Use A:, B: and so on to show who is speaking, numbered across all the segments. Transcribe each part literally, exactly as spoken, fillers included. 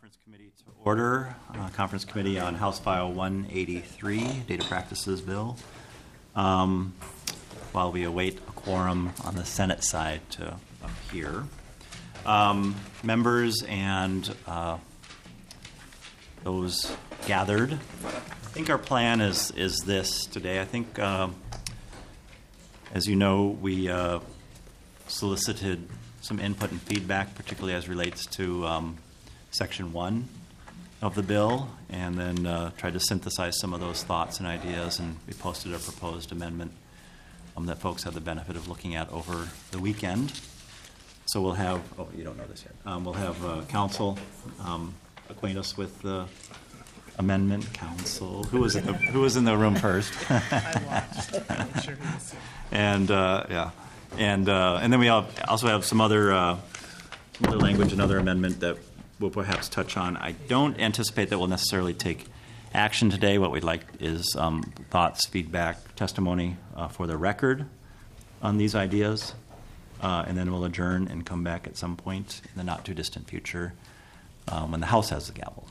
A: Conference Committee to order. Uh, Conference Committee on House File one eighty-three, Data Practices Bill. Um, while we await a quorum on the Senate side to appear. Um, members and uh, those gathered, I think our plan is, is this today. I think, uh, as you know, we uh, solicited some input and feedback, particularly as relates to um, Section one of the bill, and then uh, tried to synthesize some of those thoughts and ideas, and we posted a proposed amendment um, that folks had the benefit of looking at over the weekend. So we'll have, oh, you don't know this yet, um, we'll have uh, council um, acquaint us with the amendment. Council, who was, in the, who was in the room first?
B: I watched. Sure
A: and, uh, yeah. And uh, and then we have, also have some other, uh, some other language, another amendment that we'll perhaps touch on. I don't anticipate that we'll necessarily take action today. What we'd like is um, thoughts, feedback, testimony uh, for the record on these ideas, uh, and then we'll adjourn and come back at some point in the not-too-distant future um, when the House has the gavel.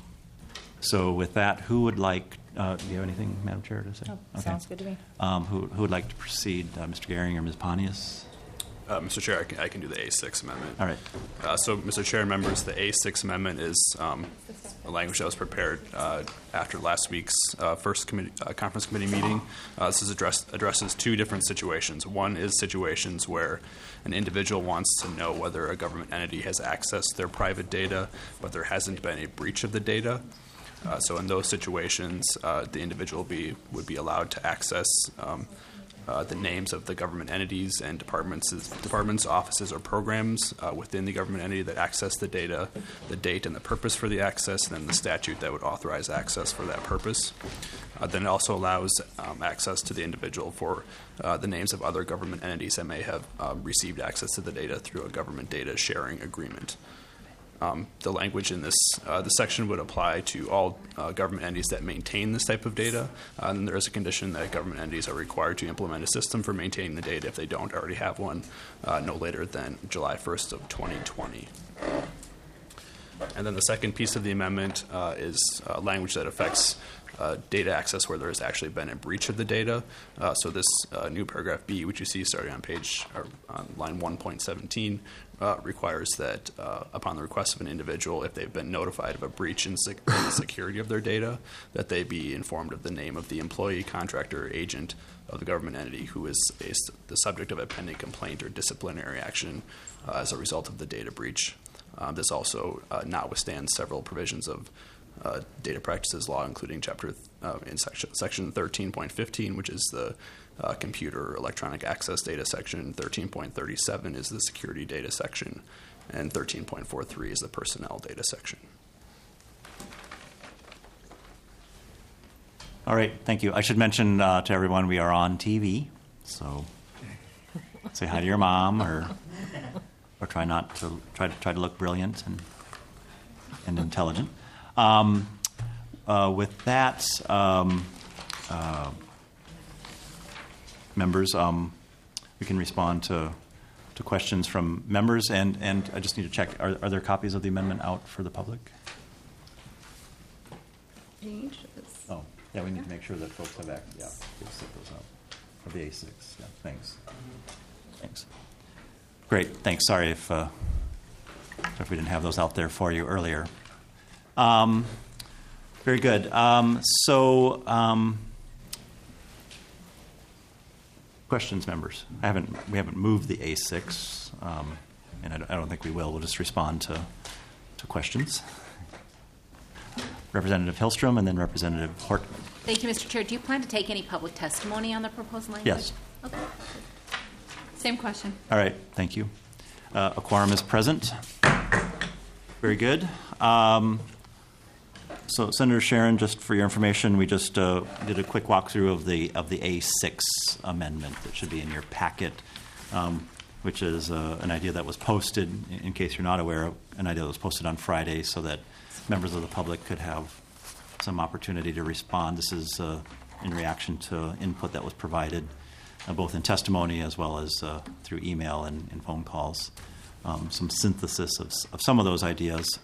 A: So with that, who would like, uh, do you have anything, Madam Chair, to say?
C: Oh, okay. Sounds good to me.
A: Um, who, who would like to proceed, uh, Mister Gehring or Miz Pontius?
D: Uh, Mister Chair, I can, I can do the A six amendment.
A: All right.
D: Uh, so, Mister Chair and members, the A six amendment is um, a language that was prepared uh, after last week's uh, first committee, uh, conference committee meeting. Uh, this is address, addresses two different situations. One is situations where an individual wants to know whether a government entity has accessed their private data, but there hasn't been a breach of the data. Uh, so in those situations, uh, the individual be, would be allowed to access um, uh, the names of the government entities and departments, departments, offices, or programs uh, within the government entity that access the data, the date and the purpose for the access, and then the statute that would authorize access for that purpose. Uh, then it also allows um, access to the individual for uh, the names of other government entities that may have um, received access to the data through a government data sharing agreement. Um, the language in this uh, the section would apply to all uh, government entities that maintain this type of data. Uh, and there is a condition that government entities are required to implement a system for maintaining the data if they don't already have one, uh, no later than July first of twenty twenty. And then the second piece of the amendment uh, is uh, language that affects uh, data access where there has actually been a breach of the data. Uh, so this uh, new paragraph B, which you see starting on page or on line one point seventeen, uh, requires that uh, upon the request of an individual, if they've been notified of a breach in, sec- in the security of their data, that they be informed of the name of the employee, contractor, or agent of the government entity who is a, the subject of a pending complaint or disciplinary action uh, as a result of the data breach. Um, this also uh, notwithstands several provisions of uh, data practices law, including chapter th- uh, in section, section thirteen point fifteen, which is the uh, computer electronic access data section. thirteen point thirty-seven is the security data section, and thirteen point forty-three is the personnel data section.
A: All right, thank you. I should mention uh, to everyone we are on T V, so say hi to your mom, or or try not to try to try to look brilliant and and intelligent. Um, uh, with that, um, uh, members, um, we can respond to to questions from members, and and I just need to check: are, are there copies of the amendment out for the public?
C: Page is...
A: Oh, yeah, we need to make sure that folks have access. Yeah, we'll set those out for the A six. Yeah, thanks. Thanks. Great, thanks. Sorry if uh, if we didn't have those out there for you earlier. Um, very good. Um, so, um, questions, members? I haven't. We haven't moved the A six, um, and I don't, I don't think we will. We'll just respond to to questions. Representative Hillstrom and then Representative Hortman.
E: Thank you, Mister Chair. Do you plan to take any public testimony on the proposed language?
A: Yes.
E: Okay. Same question.
A: All right, thank you. Uh, a quorum is present. Very good. Um, so, Senator Sharon, just for your information, we just uh, did a quick walkthrough of the of the A six amendment that should be in your packet, um, which is uh, an idea that was posted, in case you're not aware, an idea that was posted on Friday so that members of the public could have some opportunity to respond. This is uh, in reaction to input that was provided Uh, both in testimony as well as uh, through email and, and phone calls, um, some synthesis of, of some of those ideas.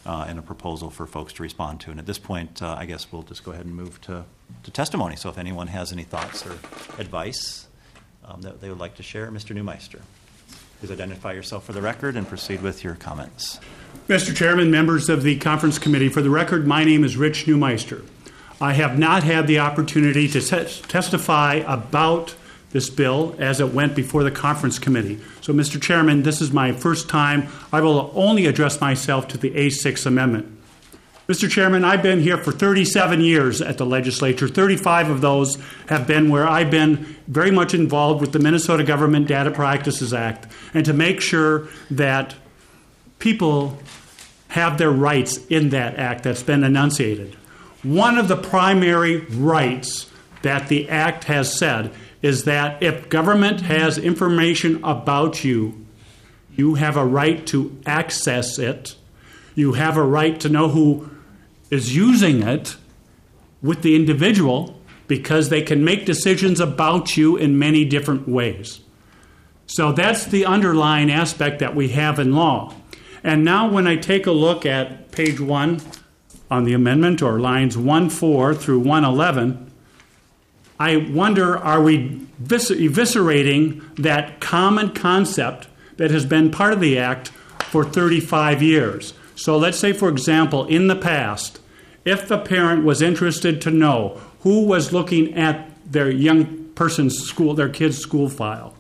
A: uh, and a proposal for folks to respond to. And at this point, uh, I guess we'll just go ahead and move to, to testimony. So if anyone has any thoughts or advice um, that they would like to share, Mister Neumeister, please identify yourself for the record and proceed with your comments.
F: Mister Chairman, members of the conference committee, for the record, my name is Rich Neumeister. I have not had the opportunity to tes- testify about this bill as it went before the conference committee. So, Mister Chairman, this is my first time. I will only address myself to the A six amendment. Mister Chairman, I've been here for thirty-seven years at the legislature. thirty-five of those have been where I've been very much involved with the Minnesota Government Data Practices Act, and to make sure that people have their rights in that act that's been enunciated. One of the primary rights that the act has said is that if government has information about you, you have a right to access it. You have a right to know who is using it with the individual, because they can make decisions about you in many different ways. So that's the underlying aspect that we have in law. And now when I take a look at page one on the amendment, or lines one four through one eleven, I wonder, are we vis- eviscerating that common concept that has been part of the Act for thirty-five years? So let's say, for example, in the past, if the parent was interested to know who was looking at their young person's school, their kid's school file,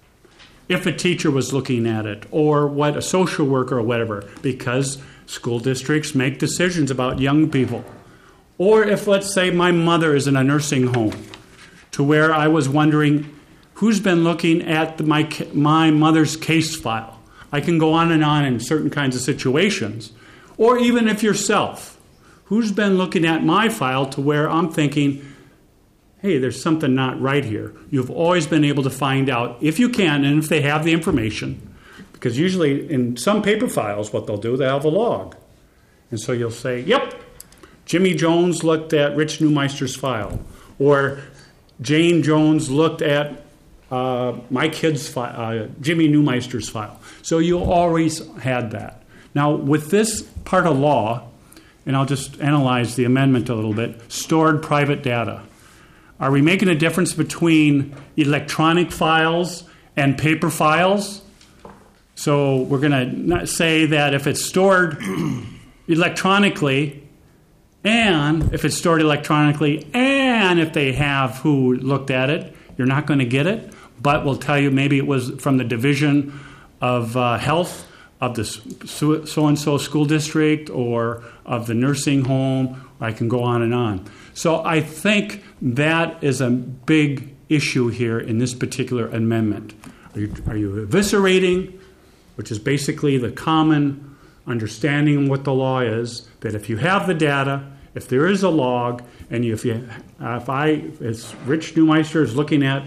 F: if a teacher was looking at it, or what a social worker or whatever, because school districts make decisions about young people. Or if, let's say, my mother is in a nursing home, to where I was wondering who's been looking at the, my my mother's case file. I can go on and on in certain kinds of situations. Or even if yourself, who's been looking at my file to where I'm thinking, hey, there's something not right here. You've always been able to find out, if you can, and if they have the information, because usually in some paper files, what they'll do, they'll have a log. And so you'll say, yep, Jimmy Jones looked at Rich Neumeister's file, or Jane Jones looked at uh, my kid's file, uh, Jimmy Neumeister's file. So you always had that. Now, with this part of law, and I'll just analyze the amendment a little bit, stored private data. Are we making a difference between electronic files and paper files? So we're going to say that if it's stored electronically, and if it's stored electronically, and if they have who looked at it, you're not going to get it, but we'll tell you maybe it was from the Division of uh, Health of the so-and-so school district, or of the nursing home. I can go on and on. So I think that is a big issue here in this particular amendment. Are you, are you eviscerating, which is basically the common understanding of what the law is, that if you have the data, if there is a log, and you, if you, uh, if I, as Rich Neumeister is looking at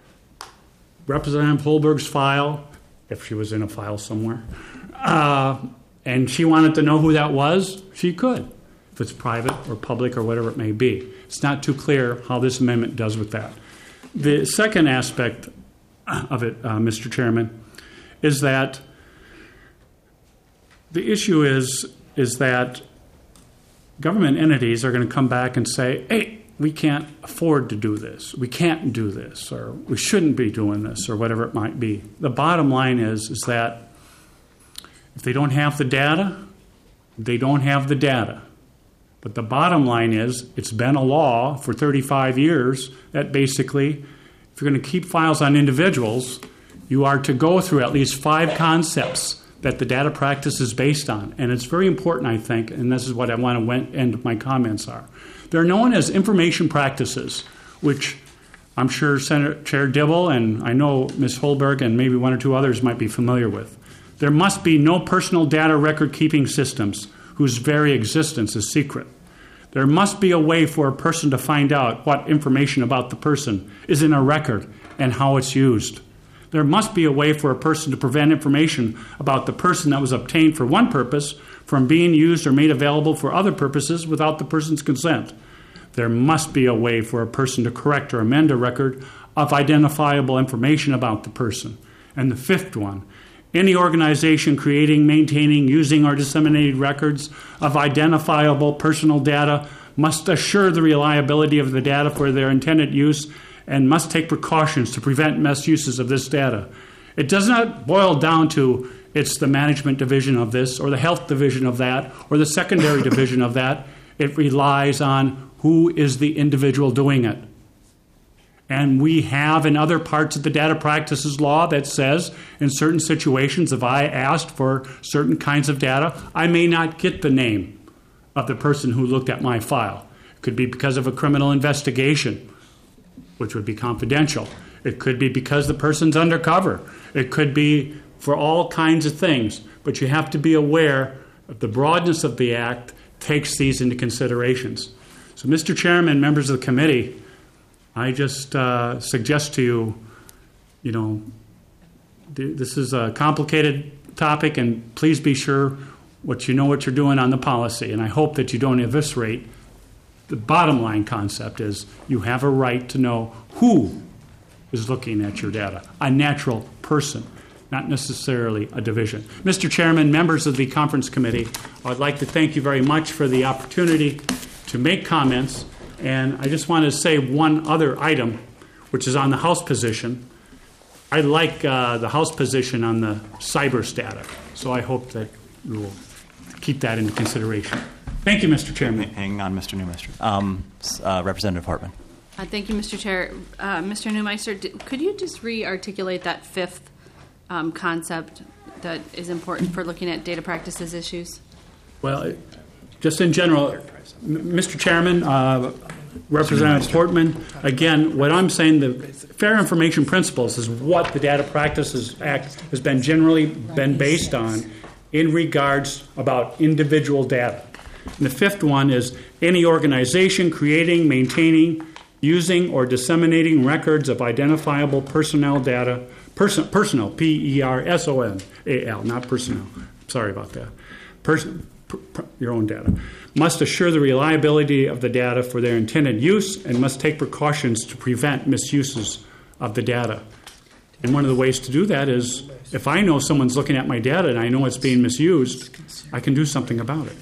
F: Representative Holberg's file, if she was in a file somewhere, uh, and she wanted to know who that was, she could, if it's private or public or whatever it may be. It's not too clear how this amendment does with that. The second aspect of it, uh, Mister Chairman, is that the issue is, is that government entities are going to come back and say, hey, we can't afford to do this, we can't do this, or we shouldn't be doing this, or whatever it might be. The bottom line is, is that if they don't have the data, they don't have the data. But the bottom line is, it's been a law for thirty-five years that basically, if you're going to keep files on individuals, you are to go through at least five concepts that the data practice is based on. And it's very important, I think, and this is what I want to end my comments are. They're known as information practices, which I'm sure Senator Chair Dibble and I know Miz Holberg and maybe one or two others might be familiar with. There must be no personal data record-keeping systems whose very existence is secret. There must be a way for a person to find out what information about the person is in a record and how it's used. There must be a way for a person to prevent information about the person that was obtained for one purpose from being used or made available for other purposes without the person's consent. There must be a way for a person to correct or amend a record of identifiable information about the person. And the fifth one Any organization creating, maintaining, using, or disseminating records of identifiable personal data must assure the reliability of the data for their intended use and must take precautions to prevent misuses of this data. It does not boil down to it's the management division of this or the health division of that or the secondary division of that. It relies on who is the individual doing it. And we have in other parts of the data practices law that says in certain situations, if I asked for certain kinds of data, I may not get the name of the person who looked at my file. It could be because of a criminal investigation, which would be confidential. It could be because the person's undercover. It could be for all kinds of things. But you have to be aware of the broadness of the Act takes these into considerations. So, Mister Chairman, members of the committee, I just uh, suggest to you, you know, th- this is a complicated topic, and please be sure what you know what you're doing on the policy. And I hope that you don't eviscerate. The bottom line concept is you have a right to know who is looking at your data, a natural person, not necessarily a division. Mister Chairman, members of the conference committee, I'd like to thank you very much for the opportunity to make comments. And I just want to say one other item, which is on the House position. I like uh, the House position on the cyber static, so I hope that you will keep that into consideration. Thank you, Mister Chairman.
A: Hang on, Mister Newmeister. Um, uh, Representative Hartman.
G: Uh, thank you, Mister Chair. Uh, Mister Newmeister, d- could you just re-articulate that fifth um, concept that is important for looking at data practices issues?
F: Well, just in general, M- Mister Chairman, uh, Representative Portman, again, what I'm saying, the Fair Information Principles is what the Data Practices Act has been generally been based on in regards about individual data. And the fifth one is any organization creating, maintaining, using, or disseminating records of identifiable personnel data, person, personal, P E R S O N A L, not personnel. Sorry about that. Person, per, per, your own data. Must assure the reliability of the data for their intended use and must take precautions to prevent misuses of the data. And one of the ways to do that is if I know someone's looking at my data and I know it's being misused, I can do something about it.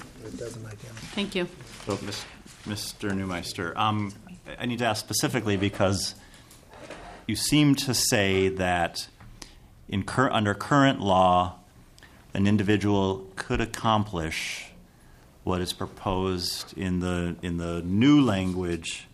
G: Thank you.
A: So, Mister Newmeister, um, I need to ask specifically because you seem to say that in cur- under current law, an individual could accomplish what is proposed in the in the new language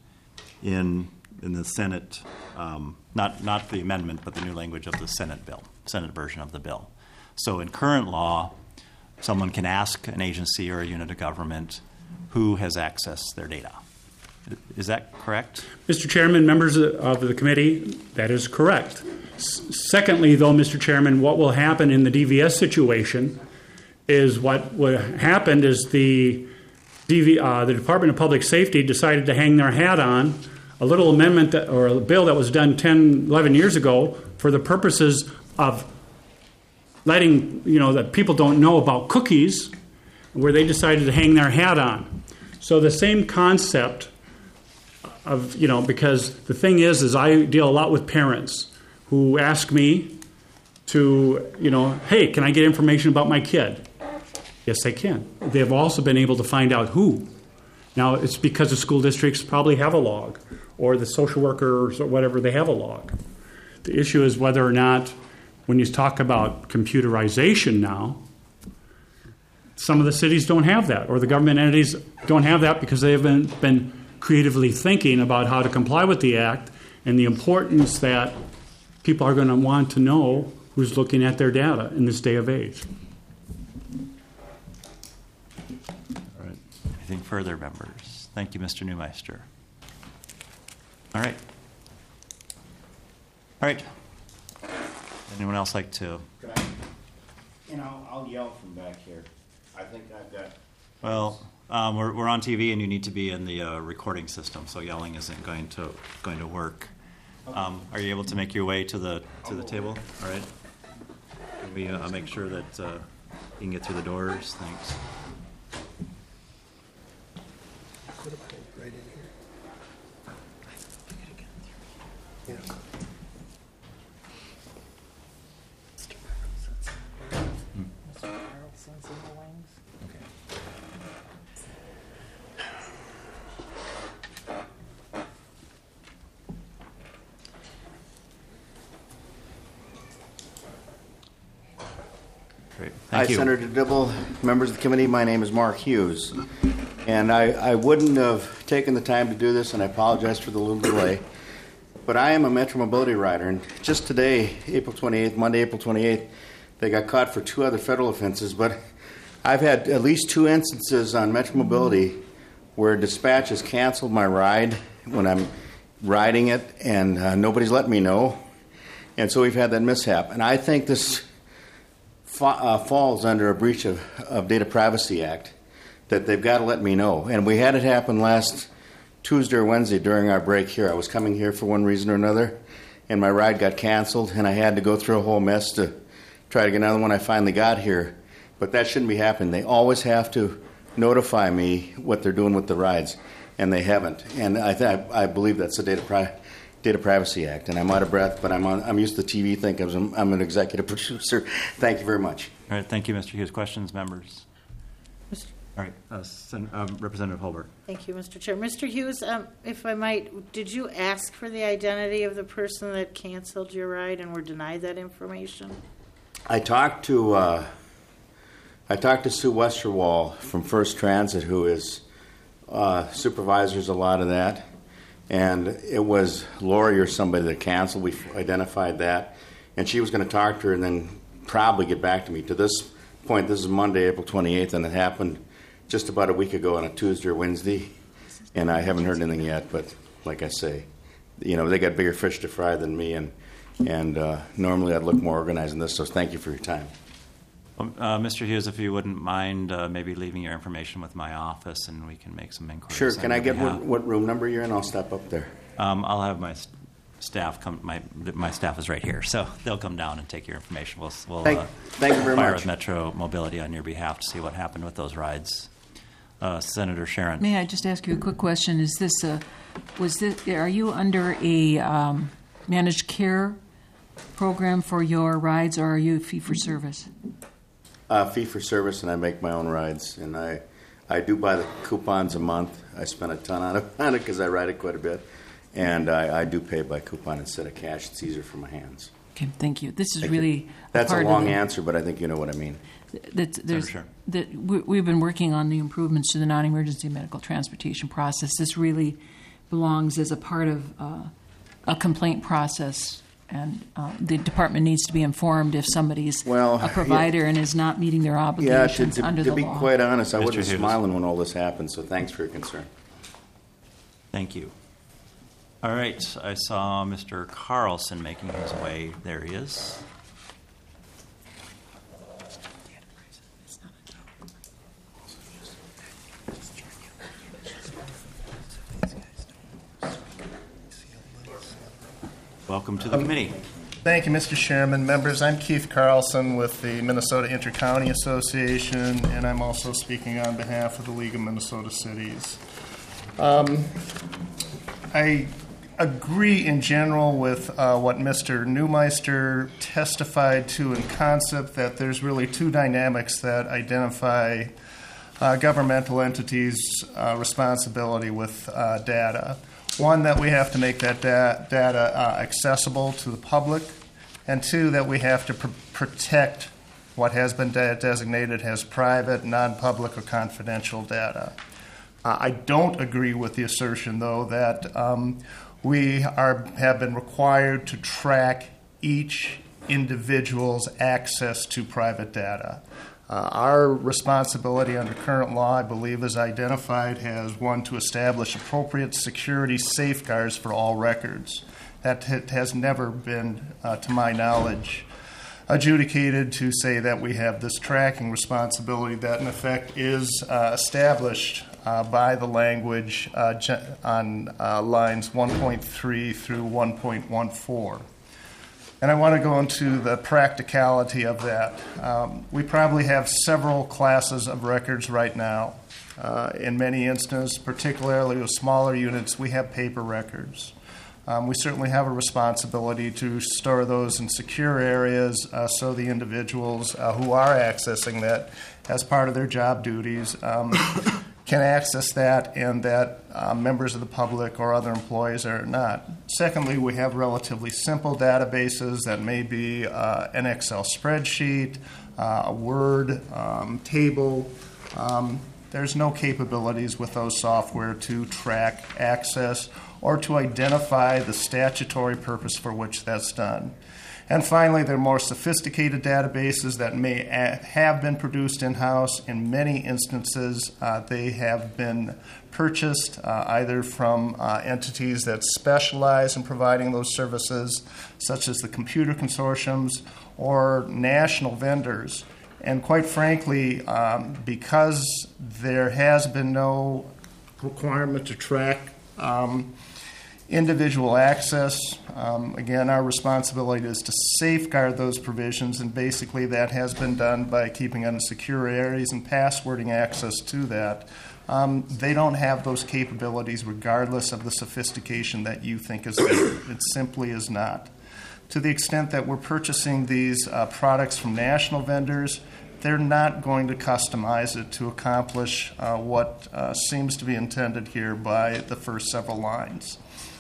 A: in in the Senate, um, not not the amendment, but the new language of the Senate bill, Senate version of the bill. So, in current law, someone can ask an agency or a unit of government who has accessed their data. Is that correct?
F: Mister Chairman, members of the committee, that is correct. S- secondly, though, Mister Chairman, what will happen in the D V S situation is what what happened is the D V, uh, the Department of Public Safety decided to hang their hat on a little amendment that, or a bill that was done ten, eleven years ago for the purposes of letting, you know, that people don't know about cookies, where they decided to hang their hat on. So the same concept of, you know, because the thing is, is I deal a lot with parents who ask me to, you know, hey, can I get information about my kid? Yes, they can. They've also been able to find out who. Now, it's because the school districts probably have a log, or the social workers or whatever, they have a log. The issue is whether or not, when you talk about computerization now, some of the cities don't have that, or the government entities don't have that because they haven't been creatively thinking about how to comply with the Act and the importance that people are going to want to know who's looking at their data in this day of age.
A: All right. Anything further, members? Thank you, Mister Newmeister. All right. All right. Anyone else like to?
H: Could I, you know, I'll yell from back here. I think I've got.
A: Well, um, we're we're on T V, and you need to be in the uh, recording system, so yelling isn't going to going to work. Um, are you able to make your way to the to the table? All right. Can we uh, make sure that uh, you can get through the doors? Thanks.
B: Could have pulled right in here. Yeah.
A: Thank
H: Hi,
A: you.
H: Senator Dibble, members of the committee. My name is Mark Hughes. And I, I wouldn't have taken the time to do this, and I apologize for the little delay. But I am a Metro Mobility rider. And just today, April twenty-eighth, Monday, April twenty-eighth, they got caught for two other federal offenses. But I've had at least two instances on Metro Mobility where dispatch has canceled my ride when I'm riding it, and uh, nobody's let me know. And so we've had that mishap. And I think this fa- uh, falls under a breach of, of Data Privacy Act, that they've got to let me know. And we had it happen last Tuesday or Wednesday during our break here. I was coming here for one reason or another, and my ride got canceled, and I had to go through a whole mess to try to get another one. I finally got here. But that shouldn't be happening. They always have to notify me what they're doing with the rides, and they haven't. And I th- I believe that's the Data Pri- Data Privacy Act. And I'm out of breath, but I'm on, I'm used to the T V thing because I'm, I'm an executive producer. Thank you very much.
A: All right, thank you, Mister Hughes. Questions, members? All right, uh, Sen- um, Representative Holberg.
I: Thank you, Mister Chair. Mister Hughes, um, if I might, did you ask for the identity of the person that canceled your ride and were denied that information?
H: I talked to uh, I talked to Sue Westerwall from First Transit, who is uh, supervisors a lot of that, and it was Lori or somebody that canceled. We identified that, and she was going to talk to her and then probably get back to me. To this point, this is Monday, April twenty-eighth, and it happened just about a week ago on a Tuesday or Wednesday, and I haven't heard anything yet. But like I say, you know, they got bigger fish to fry than me, and and uh, normally I'd look more organized than this. So thank you for your time.
A: Well, uh, Mister Hughes, if you wouldn't mind uh, maybe leaving your information with my office, and we can make some inquiries.
H: Sure.
A: on
H: Can I
A: your
H: get
A: behalf.
H: what, what room number you're in? I'll step up there.
A: Um, I'll have my s- staff come. My my staff is right here, so they'll come down and take your information. We'll we'll
H: Thank-
A: uh,
H: thank you very
A: fire
H: much.
A: with Metro Mobility on your behalf to see what happened with those rides. Uh, Senator Sharon.
J: May I just ask you a quick question? Is this a, was this, are you under a um, managed care program for your rides, or are you fee for service?
H: Uh, fee for service, and I make my own rides, and I I do buy the coupons a month. I spend a ton on it on it because I ride it quite a bit, and I, I do pay by coupon instead of cash. It's easier for my hands.
J: Okay, thank you. This is
H: Thank you.
J: really
H: That's a
J: part
H: long
J: of the,
H: answer, but I think you know what I mean.
J: That there's
A: Sure.
J: that we, we've been working on the improvements to the non-emergency medical transportation process. This really belongs as a part of uh, a complaint process, and uh, the department needs to be informed if somebody's
H: Well,
J: a provider and is not meeting their
H: Yeah, to,
J: obligations
H: to,
J: under
H: to
J: the
H: be
J: law.
H: quite honest, I
A: Mister
H: wasn't
A: Hughes.
H: smiling when all this happened, so thanks for your concern.
A: Thank you. All right, I saw Mister Carlson making his way. There he is. Welcome to the committee.
K: Thank you, Mister Chairman. Members, I'm Keith Carlson with the Minnesota Intercounty Association, and I'm also speaking on behalf of the League of Minnesota Cities. Um, I agree in general with uh, what Mister Neumeister testified to in concept, that there's really two dynamics that identify uh, governmental entities' uh, responsibility with uh, data. One, that we have to make that da- data uh, accessible to the public, and two, that we have to pr- protect what has been de- designated as private, non-public, or confidential data. Uh, I don't agree with the assertion, though, that um, we are have been required to track each individual's access to private data. Uh, our responsibility under current law, I believe, is identified as one to establish appropriate security safeguards for all records. That ha- has never been, uh, to my knowledge, adjudicated to say that we have this tracking responsibility that, in effect, is uh, established uh, by the language uh, ge- on uh, lines one point three through one point one four. And I want to go into the practicality of that. Um, we probably have several classes of records right now. Uh, in many instances, particularly with smaller units, we have paper records. Um, we certainly have a responsibility to store those in secure areas uh, so the individuals uh, who are accessing that as part of their job duties um, can access that, and that uh, members of the public or other employees are not. Secondly, we have relatively simple databases that may be uh, an Excel spreadsheet, uh, a Word um, table. Um, there's no capabilities with those software to track access or to identify the statutory purpose for which that's done. And finally, there are more sophisticated databases that may a- have been produced in-house. In many instances, uh, they have been purchased uh, either from uh, entities that specialize in providing those services, such as the computer consortiums or national vendors. And quite frankly, um, because there has been no requirement to track um, individual access, um, again, our responsibility is to safeguard those provisions, and basically that has been done by keeping on secure areas and passwording access to that. Um, they don't have those capabilities regardless of the sophistication that you think is there. It simply is not. To the extent that we're purchasing these uh, products from national vendors, they're not going to customize it to accomplish uh, what uh, seems to be intended here by the first several lines.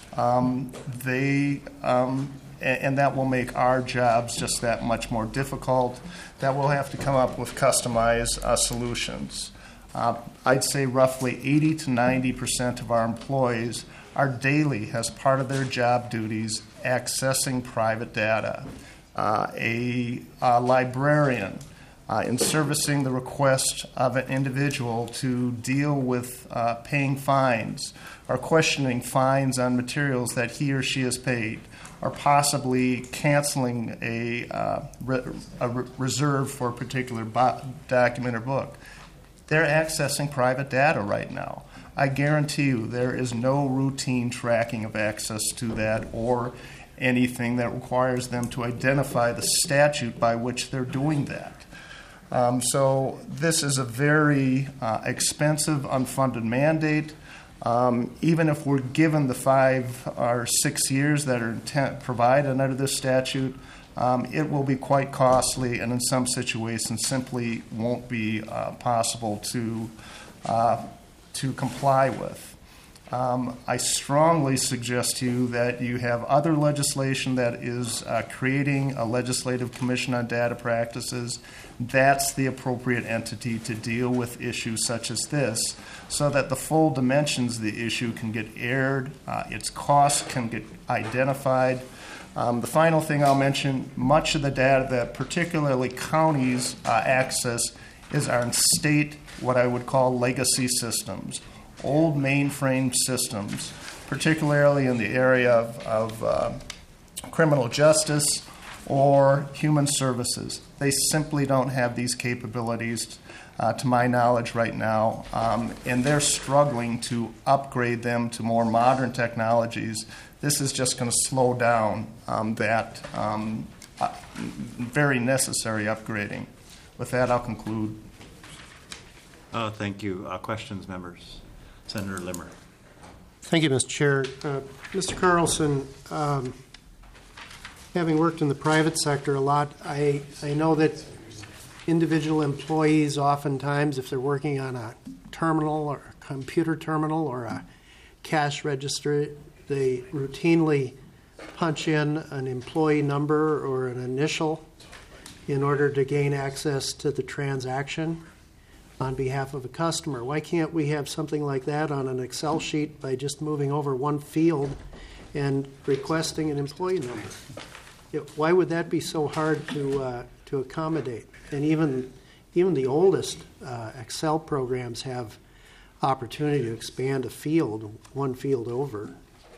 K: Um, they um, and, and that will make our jobs just that much more difficult. That we'll have to come up with customized uh, solutions. Uh, I'd say roughly eighty to ninety percent of our employees are daily, as part of their job duties, accessing private data. Uh, a, a librarian, uh, in servicing the request of an individual to deal with uh, paying fines or questioning fines on materials that he or she has paid, or possibly canceling a, uh, re- a re- reserve for a particular bo- document or book. They're accessing private data right now. I guarantee you there is no routine tracking of access to that or anything that requires them to identify the statute by which they're doing that. Um, so this is a very uh, expensive, unfunded mandate. Um, even if we're given the five or six years that are intent, provided under this statute, um, it will be quite costly, and in some situations simply won't be uh, possible to uh, to comply with. Um, I strongly suggest to you that you have other legislation that is uh, creating a legislative commission on data practices. That's the appropriate entity to deal with issues such as this, so that the full dimensions of the issue can get aired, uh, its costs can get identified. Um, the final thing I'll mention, much of the data that particularly counties uh, access is our state, what I would call legacy systems, old mainframe systems, particularly in the area of, of uh, criminal justice or human services. They simply don't have these capabilities, uh, to my knowledge right now, um, and they're struggling to upgrade them to more modern technologies. This is just going to slow down um, that um, uh, very necessary upgrading. With that, I'll conclude.
A: Uh, thank you. Uh, questions, members? Senator Limmer.
B: Thank you, Mister Chair. Uh, Mister Carlson, um, having worked in the private sector a lot, I, I know that individual employees oftentimes, if they're working on a terminal or a computer terminal or a cash register, they routinely punch in an employee number or an initial in order to gain access to the transaction on behalf of a customer. Why can't we have something like that on an Excel sheet by just moving over one field and requesting an employee number? It, why would that be so hard to uh, to accommodate? And even even the oldest uh, Excel programs have opportunity to expand a field one field over.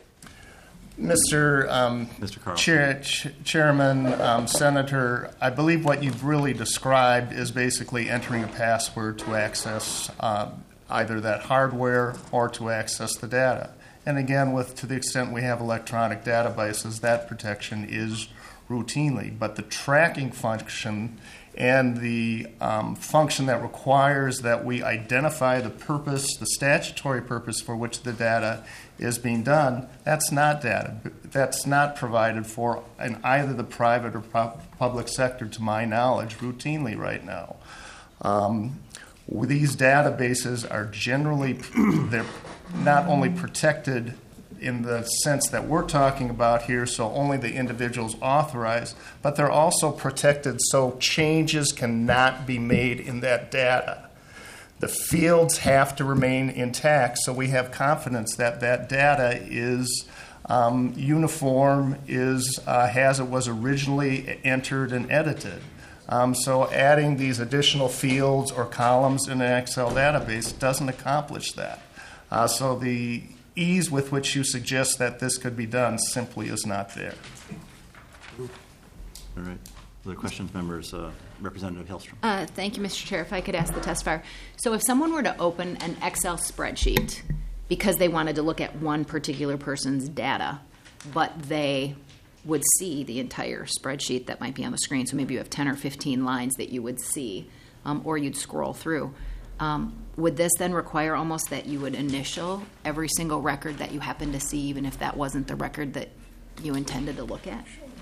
K: Mister Um,
A: Mister Carlson.
K: Chair, Ch- Chairman, um, Senator, I believe what you've really described is basically entering a password to access uh, either that hardware or to access the data. And again, with to the extent we have electronic databases, that protection is routinely. But the tracking function and the um, function that requires that we identify the purpose, the statutory purpose for which the data is being done, that's not data. That's not provided for in either the private or pu- public sector, to my knowledge, routinely right now. Um, these databases are generally, they're not only protected in the sense that we're talking about here, so only the individuals authorized, but they're also protected so changes cannot be made in that data. The fields have to remain intact, so we have confidence that that data is um, uniform, is uh, as it was originally entered and edited. Um, so adding these additional fields or columns in an Excel database doesn't accomplish that. Uh, so the ease with which you suggest that this could be done simply is not there.
A: All right. Other questions, members? Uh, Representative Hillstrom.
E: Uh, thank you, Mister Chair. If I could ask the testifier. So if someone were to open an Excel spreadsheet because they wanted to look at one particular person's data, but they would see the entire spreadsheet that might be on the screen, so maybe you have ten or fifteen lines that you would see, um, or you'd scroll through, um, would this then require almost that you would initial every single record that you happen to see, even if that wasn't the record that you intended to look at?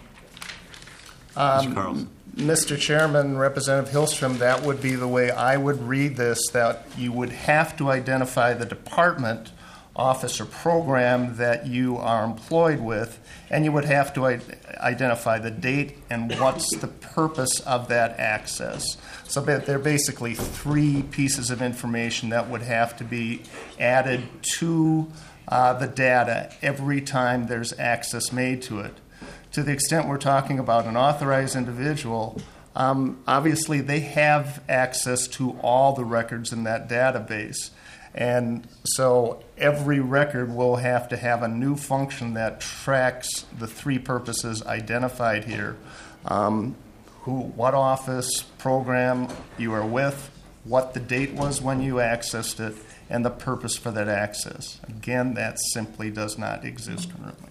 K: Um,
A: Mister Carlson.
K: Mister Chairman, Representative Hillstrom, that would be the way I would read this, that you would have to identify the department, office, or program that you are employed with, and you would have to I- identify the date and what's the purpose of that access. So ba- there are basically three pieces of information that would have to be added to uh, the data every time there's access made to it. To the extent we're talking about an authorized individual, um, obviously they have access to all the records in that database. And so every record will have to have a new function that tracks the three purposes identified here. Um, who, what office, program you are with, what the date was when you accessed it, and the purpose for that access. Again, that simply does not exist currently.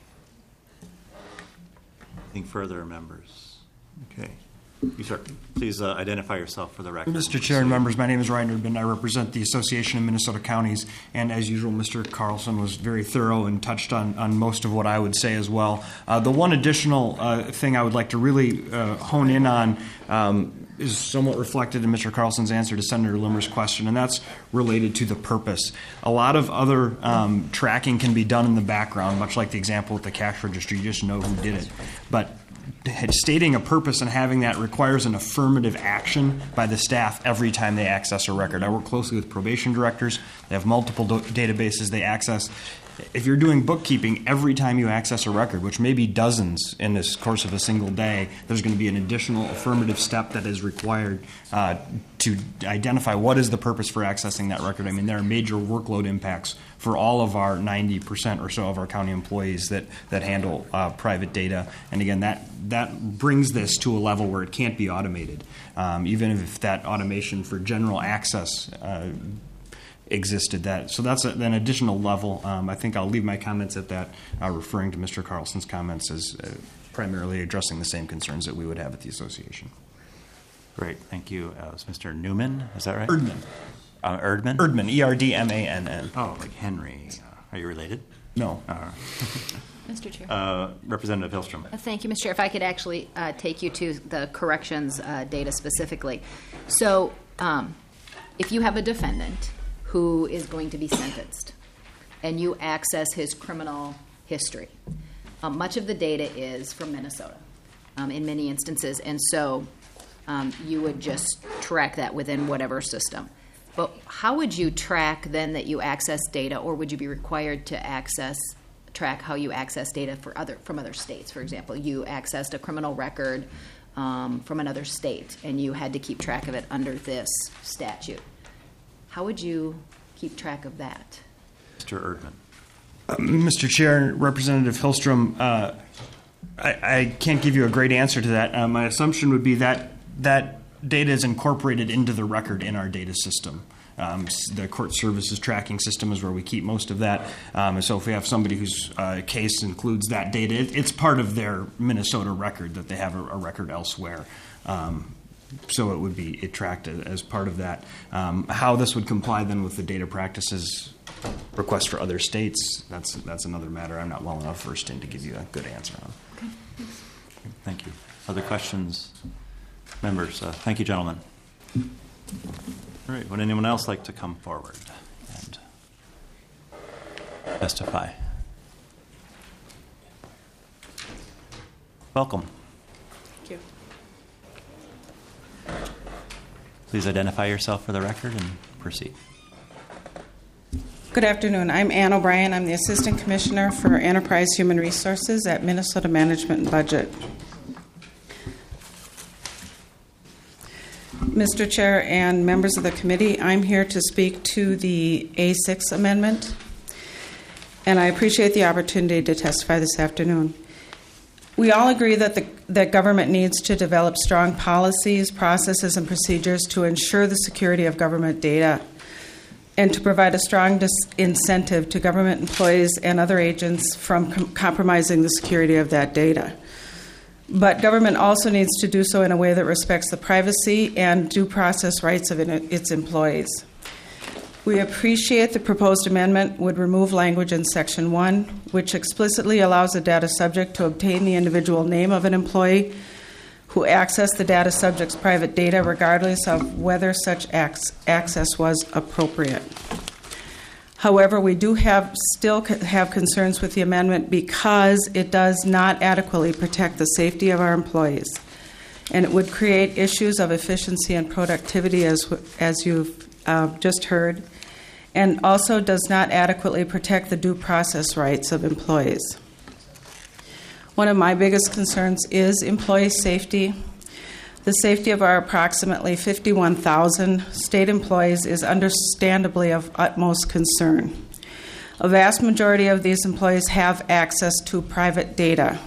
A: Anything further, members? Okay. You, sir, please uh, identify yourself for the record.
L: Mister Chair and members, my name is Ryan Erdman. I represent the Association of Minnesota Counties, and as usual, Mister Carlson was very thorough and touched on, on most of what I would say as well. Uh, the one additional uh, thing I would like to really uh, hone in on um, is somewhat reflected in Mister Carlson's answer to Senator Limmer's question, and that's related to the purpose. A lot of other um, tracking can be done in the background, much like the example with the cash register. You just know who did it. But stating a purpose and having that requires an affirmative action by the staff every time they access a record. I work closely with probation directors. They have multiple do- databases they access. If you're doing bookkeeping, every time you access a record, which may be dozens in this course of a single day, there's going to be an additional affirmative step that is required uh, to identify what is the purpose for accessing that record. I mean, there are major workload impacts for all of our ninety percent or so of our county employees that, that handle uh, private data. And again, that, that brings this to a level where it can't be automated. Um, even if that automation for general access uh, existed, that so that's a, an additional level. Um, I think I'll leave my comments at that, uh, referring to Mister Carlson's comments as uh, primarily addressing the same concerns that we would have at the association.
A: Great, thank you. Uh, it's Mister Newman, is that right?
L: Erdman.
A: Uh, Erdman?
L: Erdman, E R D M A N N.
A: Oh, like Henry. Uh, are you related?
L: No.
A: Uh,
E: Mister Chair.
A: uh, Representative Hillstrom.
E: Uh, Thank you, Mister Chair. If I could actually uh, take you to the corrections uh, data specifically. So um, if you have a defendant who is going to be sentenced and you access his criminal history, um, much of the data is from Minnesota um, in many instances, and so um, you would just track that within whatever system. But how would you track then that you access data, or would you be required to access track how you access data for other from other states? For example, you accessed a criminal record um, from another state, and you had to keep track of it under this statute. How would you keep track of that?
A: Mister Erdman.
L: Uh, Mister Chair, Representative Hillstrom, uh, I, I can't give you a great answer to that. Uh, my assumption would be that that data is incorporated into the record in our data system. Um, the court services tracking system is where we keep most of that. Um, and so if we have somebody whose uh, case includes that data, it, it's part of their Minnesota record that they have a, a record elsewhere. Um, so it would be it tracked as part of that. Um, how this would comply then with the data practices request for other states, that's that's another matter I'm not well enough versed in to give you a good answer on.
E: Okay, thanks.
A: Thank you. Other questions? Members, uh, thank you, gentlemen. All right, would anyone else like to come forward and testify? Welcome.
M: Thank you.
A: Please identify yourself for the record and proceed.
M: Good afternoon. I'm Ann O'Brien. I'm the Assistant Commissioner for Enterprise Human Resources at Minnesota Management and Budget. Mister Chair and members of the committee, I'm here to speak to the A six amendment, and I appreciate the opportunity to testify this afternoon. We all agree that the that government needs to develop strong policies, processes, and procedures to ensure the security of government data and to provide a strong dis- incentive to government employees and other agents from com- compromising the security of that data. But government also needs to do so in a way that respects the privacy and due process rights of in- its employees. We appreciate the proposed amendment would remove language in Section one, which explicitly allows a data subject to obtain the individual name of an employee who accessed the data subject's private data regardless of whether such ac- access was appropriate. However, we do have still have concerns with the amendment because it does not adequately protect the safety of our employees, and it would create issues of efficiency and productivity, as as you've uh, just heard, and also does not adequately protect the due process rights of employees. One of my biggest concerns is employee safety. The safety of our approximately fifty-one thousand state employees is understandably of utmost concern. A vast majority of these employees have access to private data.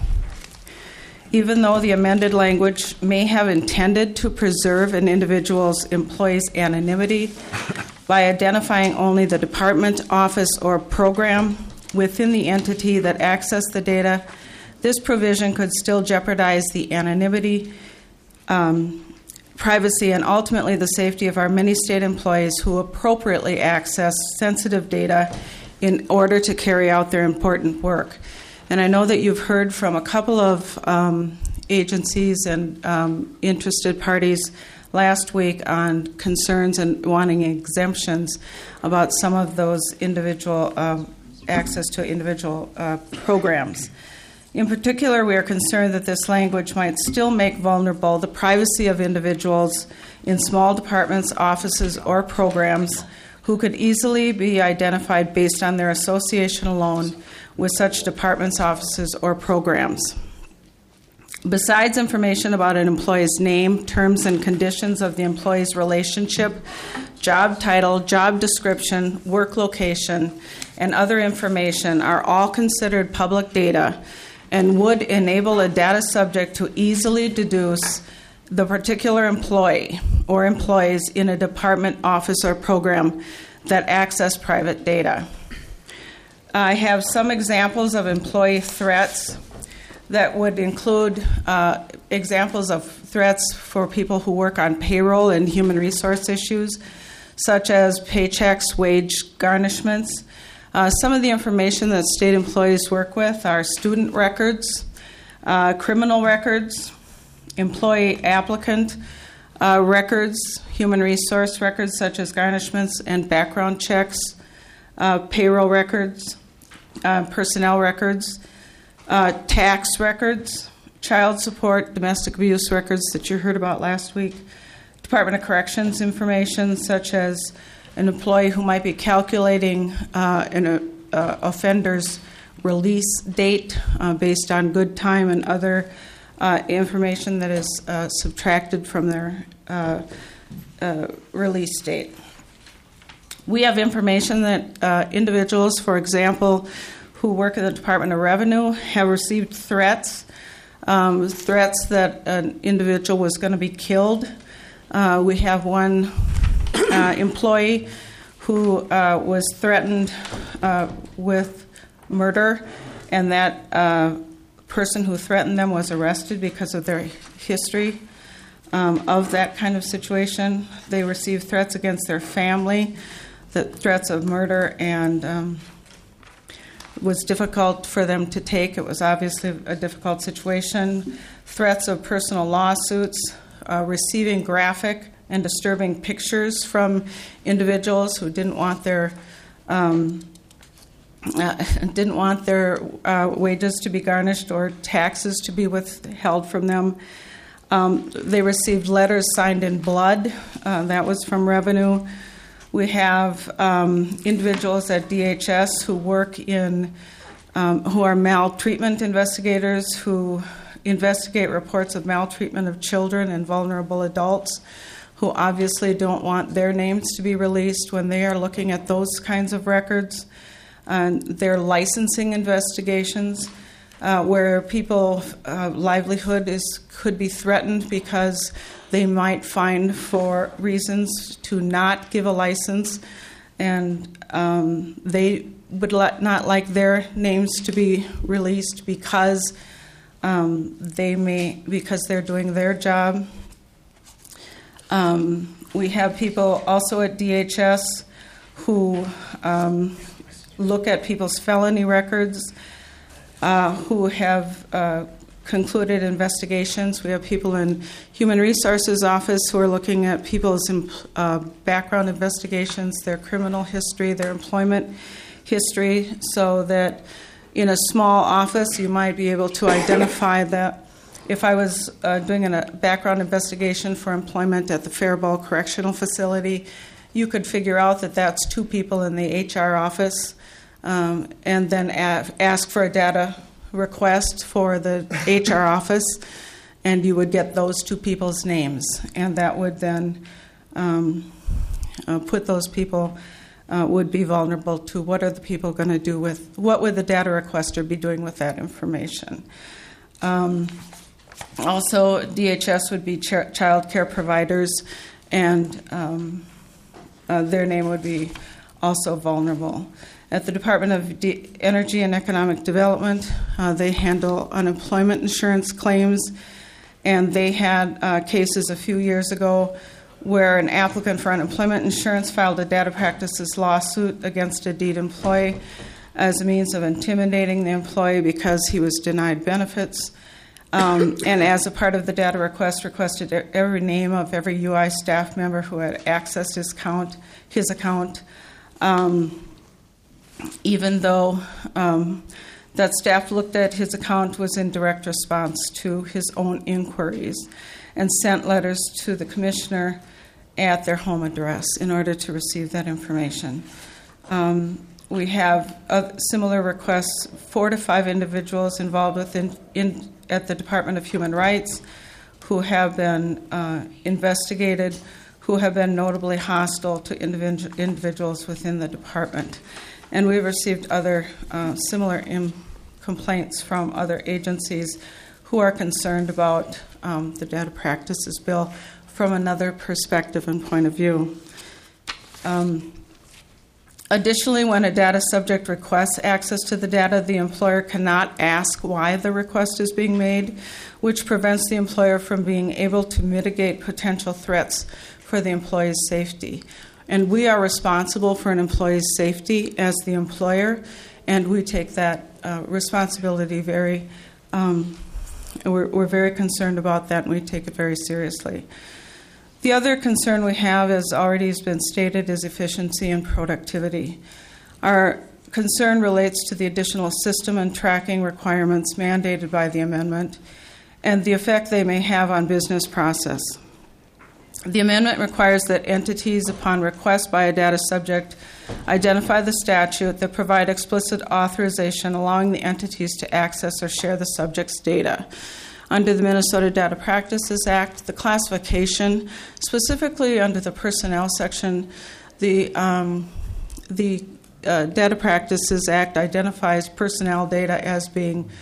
M: Even though the amended language may have intended to preserve an individual's employee's anonymity by identifying only the department, office, or program within the entity that accessed the data, this provision could still jeopardize the anonymity, um, privacy, and ultimately the safety of our many state employees who appropriately access sensitive data in order to carry out their important work. And I know that you've heard from a couple of um, agencies and um, interested parties last week on concerns and wanting exemptions about some of those individual uh, access to individual uh, programs. In particular, we are concerned that this language might still make vulnerable the privacy of individuals in small departments, offices, or programs who could easily be identified based on their association alone with such departments, offices, or programs. Besides information about an employee's name, terms and conditions of the employee's relationship, job title, job description, work location, and other information are all considered public data and would enable a data subject to easily deduce the particular employee or employees in a department, office, or program that access private data. I have some examples of employee threats that would include uh, examples of threats for people who work on payroll and human resource issues, such as paychecks, wage garnishments. Uh, some of the information that state employees work with are student records, uh, criminal records, employee applicant uh, records, human resource records such as garnishments and background checks, uh, payroll records, uh, personnel records, uh, tax records, child support, domestic abuse records that you heard about last week, Department of Corrections information such as an employee who might be calculating uh, an uh, offender's release date uh, based on good time and other uh, information that is uh, subtracted from their uh, uh, release date. We have information that uh, individuals, for example, who work in the Department of Revenue have received threats, um, threats that an individual was going to be killed. Uh, we have one Uh, employee who uh, was threatened uh, with murder, and that uh, person who threatened them was arrested because of their history um, of that kind of situation. They received threats against their family, the threats of murder, and um, it was difficult for them to take. It was obviously a difficult situation. Threats of personal lawsuits, uh, receiving graphic and disturbing pictures from individuals who didn't want their um, uh, didn't want their uh, wages to be garnished or taxes to be withheld from them. Um, they received letters signed in blood. Uh, that was from Revenue. We have um, individuals at D H S who work in, um, who are maltreatment investigators who investigate reports of maltreatment of children and vulnerable adults, who obviously don't want their names to be released when they are looking at those kinds of records. And their licensing investigations, uh, where people's uh, livelihood is could be threatened because they might find for reasons to not give a license, and um, they would not like their names to be released because um, they may because they're doing their job. Um, we have people also at D H S who um, look at people's felony records, uh, who have uh, concluded investigations. We have people in Human Resources Office who are looking at people's uh, background investigations, their criminal history, their employment history, so that in a small office you might be able to identify that. If I was uh, doing a background investigation for employment at the Faribault Correctional Facility, you could figure out that that's two people in the H R office, um, and then a- ask for a data request for the H R office, and you would get those two people's names, and that would then um, uh, put those people uh, would be vulnerable to what are the people going to do with, what would the data requester be doing with that information. Um, also, D H S would be ch- child care providers, and um, uh, their name would be also vulnerable. At the Department of D- Energy and Economic Development, uh, they handle unemployment insurance claims, and they had uh, cases a few years ago where an applicant for unemployment insurance filed a data practices lawsuit against a D E E D employee as a means of intimidating the employee because he was denied benefits. Um, and as a part of the data request, requested every name of every U I staff member who had accessed his account, his account. Um, even though um, that staff looked at his account was in direct response to his own inquiries and sent letters to the commissioner at their home address in order to receive that information. Um, we have uh, similar requests, four to five individuals involved within, in, at the Department of Human Rights who have been uh, investigated, who have been notably hostile to individu- individuals within the department. And we've received other uh, similar im- complaints from other agencies who are concerned about um, the data practices bill from another perspective and point of view. Um, additionally, when a data subject requests access to the data, the employer cannot ask why the request is being made, which prevents the employer from being able to mitigate potential threats for the employee's safety. And we are responsible for an employee's safety as the employer, and we take that uh, responsibility very, um, we're, we're very concerned about that, and we take it very seriously. The other concern we have, as already has been stated, is efficiency and productivity. Our concern relates to the additional system and tracking requirements mandated by the amendment and the effect they may have on business process. The amendment requires that entities, upon request by a data subject, identify the statute that provide explicit authorization allowing the entities to access or share the subject's data. Under the Minnesota Data Practices Act, the classification, specifically under the personnel section, the um, the uh, Data Practices Act identifies personnel data as being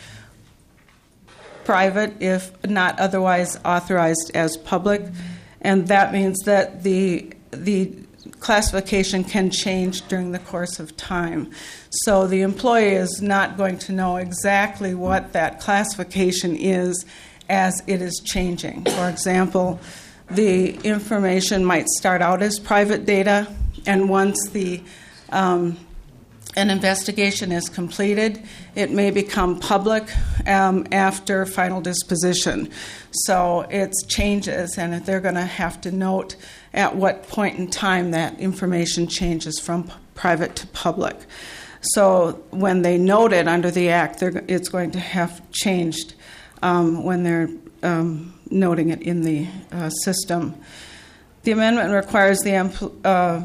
M: private if not otherwise authorized as public. And that means that the the classification can change during the course of time. So the employee is not going to know exactly what that classification is as it is changing. For example, the information might start out as private data, and once the um, an investigation is completed, it may become public um, after final disposition. So it changes, and they're going to have to note at what point in time that information changes from p- private to public. So when they note it under the Act, they're, it's going to have changed um, when they're um, noting it in the uh, system. The amendment requires the empl- uh,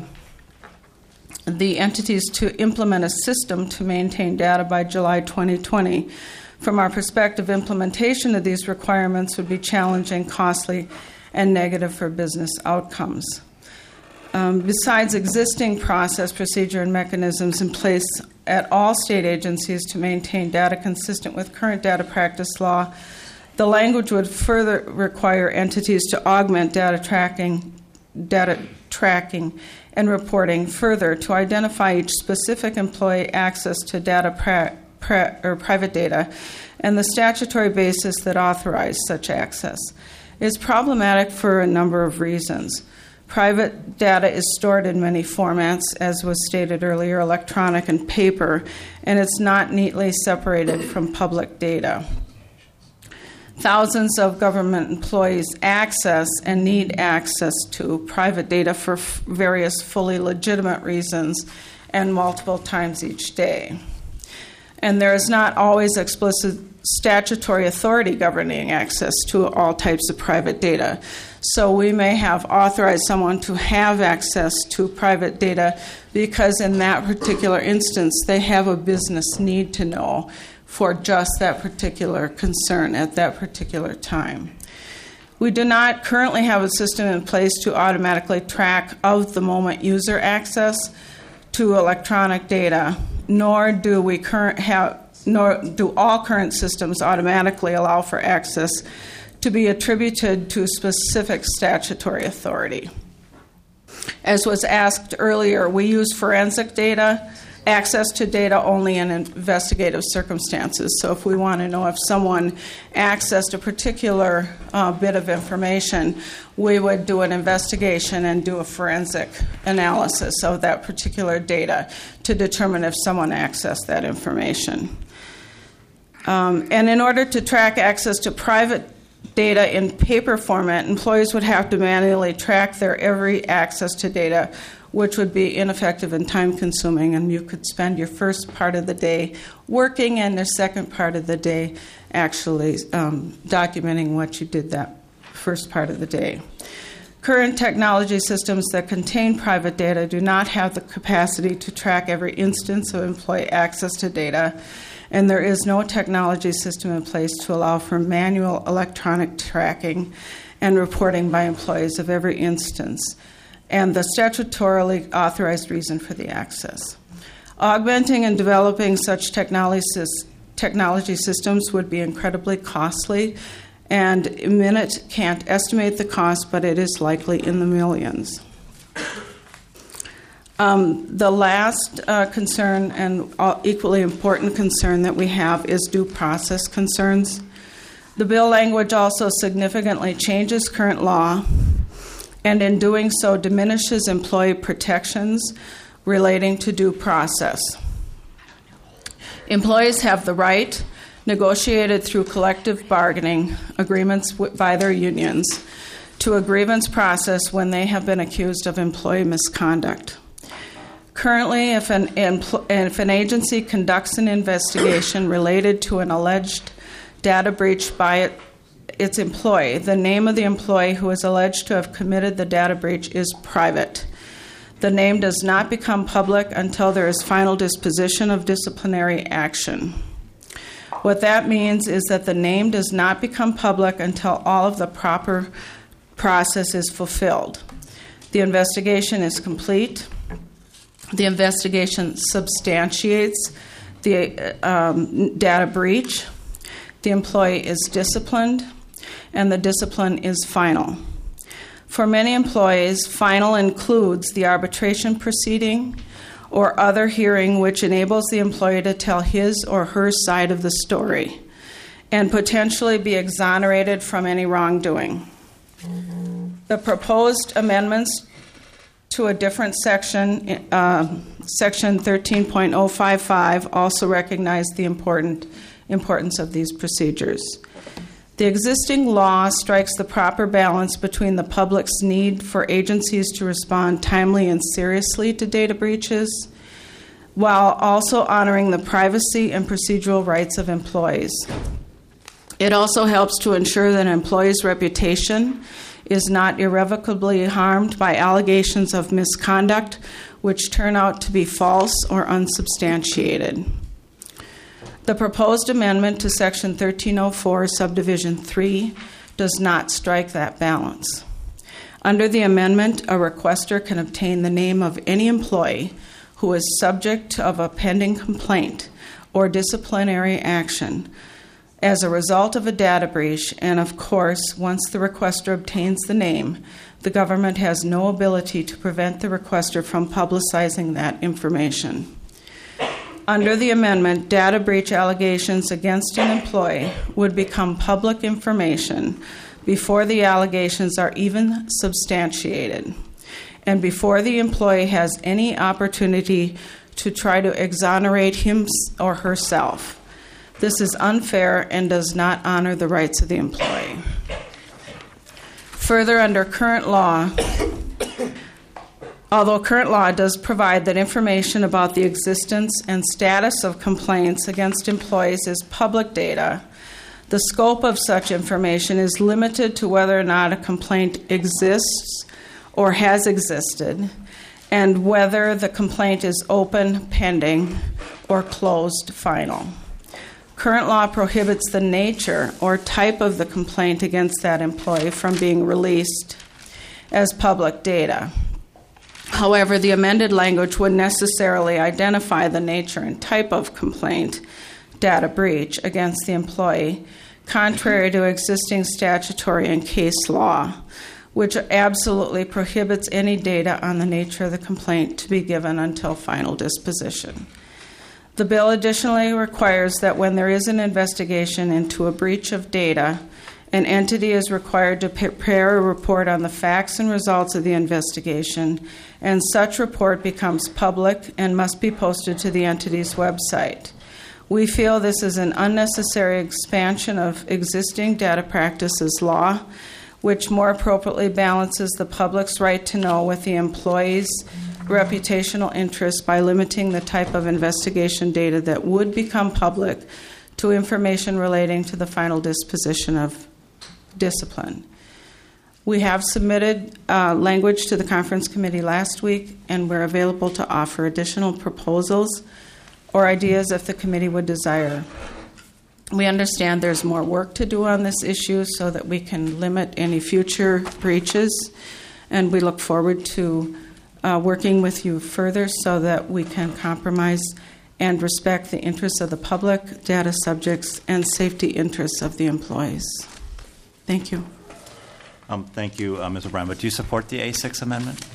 M: the entities to implement a system to maintain data by July twenty twenty. From our perspective, implementation of these requirements would be challenging, costly, and negative for business outcomes. Um, besides existing process, procedure, and mechanisms in place at all state agencies to maintain data consistent with current data practice law, the language would further require entities to augment data tracking, data tracking and reporting further to identify each specific employee access to data pra- pra- or private data and the statutory basis that authorized such access. It is problematic for a number of reasons. Private data is stored in many formats, as was stated earlier, electronic and paper, and it's not neatly separated from public data. Thousands of government employees access and need access to private data for f- various fully legitimate reasons and multiple times each day. And there is not always explicit statutory authority governing access to all types of private data. So we may have authorized someone to have access to private data because in that particular instance they have a business need to know for just that particular concern at that particular time. We do not currently have a system in place to automatically track of the moment user access to electronic data, nor do we current have, nor do all current systems automatically allow for access to be attributed to specific statutory authority. As was asked earlier, we use forensic data, access to data only in investigative circumstances. So if we want to know if someone accessed a particular uh, bit of information, we would do an investigation and do a forensic analysis of that particular data to determine if someone accessed that information. Um, and in order to track access to private data in paper format, employees would have to manually track their every access to data, which would be ineffective and time-consuming, and you could spend your first part of the day working and the second part of the day actually um, documenting what you did that first part of the day. Current technology systems that contain private data do not have the capacity to track every instance of employee access to data, and there is no technology system in place to allow for manual electronic tracking and reporting by employees of every instance, and the statutorily authorized reason for the access. Augmenting and developing such technology, technology systems would be incredibly costly, and Minute can't estimate the cost, but it is likely in the millions. Um, the last uh, concern, and equally important concern that we have, is due process concerns. The bill language also significantly changes current law, and in doing so diminishes employee protections relating to due process. Employees have the right, negotiated through collective bargaining agreements by their unions, to a grievance process when they have been accused of employee misconduct. Currently, if an, empl- if an agency conducts an investigation related to an alleged data breach by it, its employee, the name of the employee who is alleged to have committed the data breach is private. The name does not become public until there is final disposition of disciplinary action. What that means is that the name does not become public until all of the proper process is fulfilled. The investigation is complete. The investigation substantiates the um, data breach. The employee is disciplined, and the discipline is final. For many employees, final includes the arbitration proceeding or other hearing which enables the employee to tell his or her side of the story and potentially be exonerated from any wrongdoing. The proposed amendments to a different section, uh, Section thirteen point oh five five, also recognize the important importance of these procedures. The existing law strikes the proper balance between the public's need for agencies to respond timely and seriously to data breaches, while also honoring the privacy and procedural rights of employees. It also helps to ensure that an employee's reputation is not irrevocably harmed by allegations of misconduct which turn out to be false or unsubstantiated. The proposed amendment to Section thirteen oh four, Subdivision three, does not strike that balance. Under the amendment, a requester can obtain the name of any employee who is subject of a pending complaint or disciplinary action as a result of a data breach, and of course, once the requester obtains the name, the government has no ability to prevent the requester from publicizing that information. Under the amendment, data breach allegations against an employee would become public information before the allegations are even substantiated, and before the employee has any opportunity to try to exonerate him or herself. This is unfair and does not honor the rights of the employee. Further, under current law, although current law does provide that information about the existence and status of complaints against employees is public data, the scope of such information is limited to whether or not a complaint exists or has existed, and whether the complaint is open, pending, or closed, final. Current law prohibits the nature or type of the complaint against that employee from being released as public data. However, the amended language would necessarily identify the nature and type of complaint, data breach, against the employee, contrary to existing statutory and case law, which absolutely prohibits any data on the nature of the complaint to be given until final disposition. The bill additionally requires that when there is an investigation into a breach of data, an entity is required to prepare a report on the facts and results of the investigation, and such report becomes public and must be posted to the entity's website. We feel this is an unnecessary expansion of existing data practices law, which more appropriately balances the public's right to know with the employee's reputational interest by limiting the type of investigation data that would become public to information relating to the final disposition of discipline. We have submitted uh, language to the conference committee last week, and we're available to offer additional proposals or ideas if the committee would desire. We understand there's more work to do on this issue so that we can limit any future breaches, and we look forward to uh, working with you further so that we can compromise and respect the interests of the public, data subjects, and safety interests of the employees. Thank you.
A: Um, thank you, uh, Miz O'Brien. But do you support the A six amendment?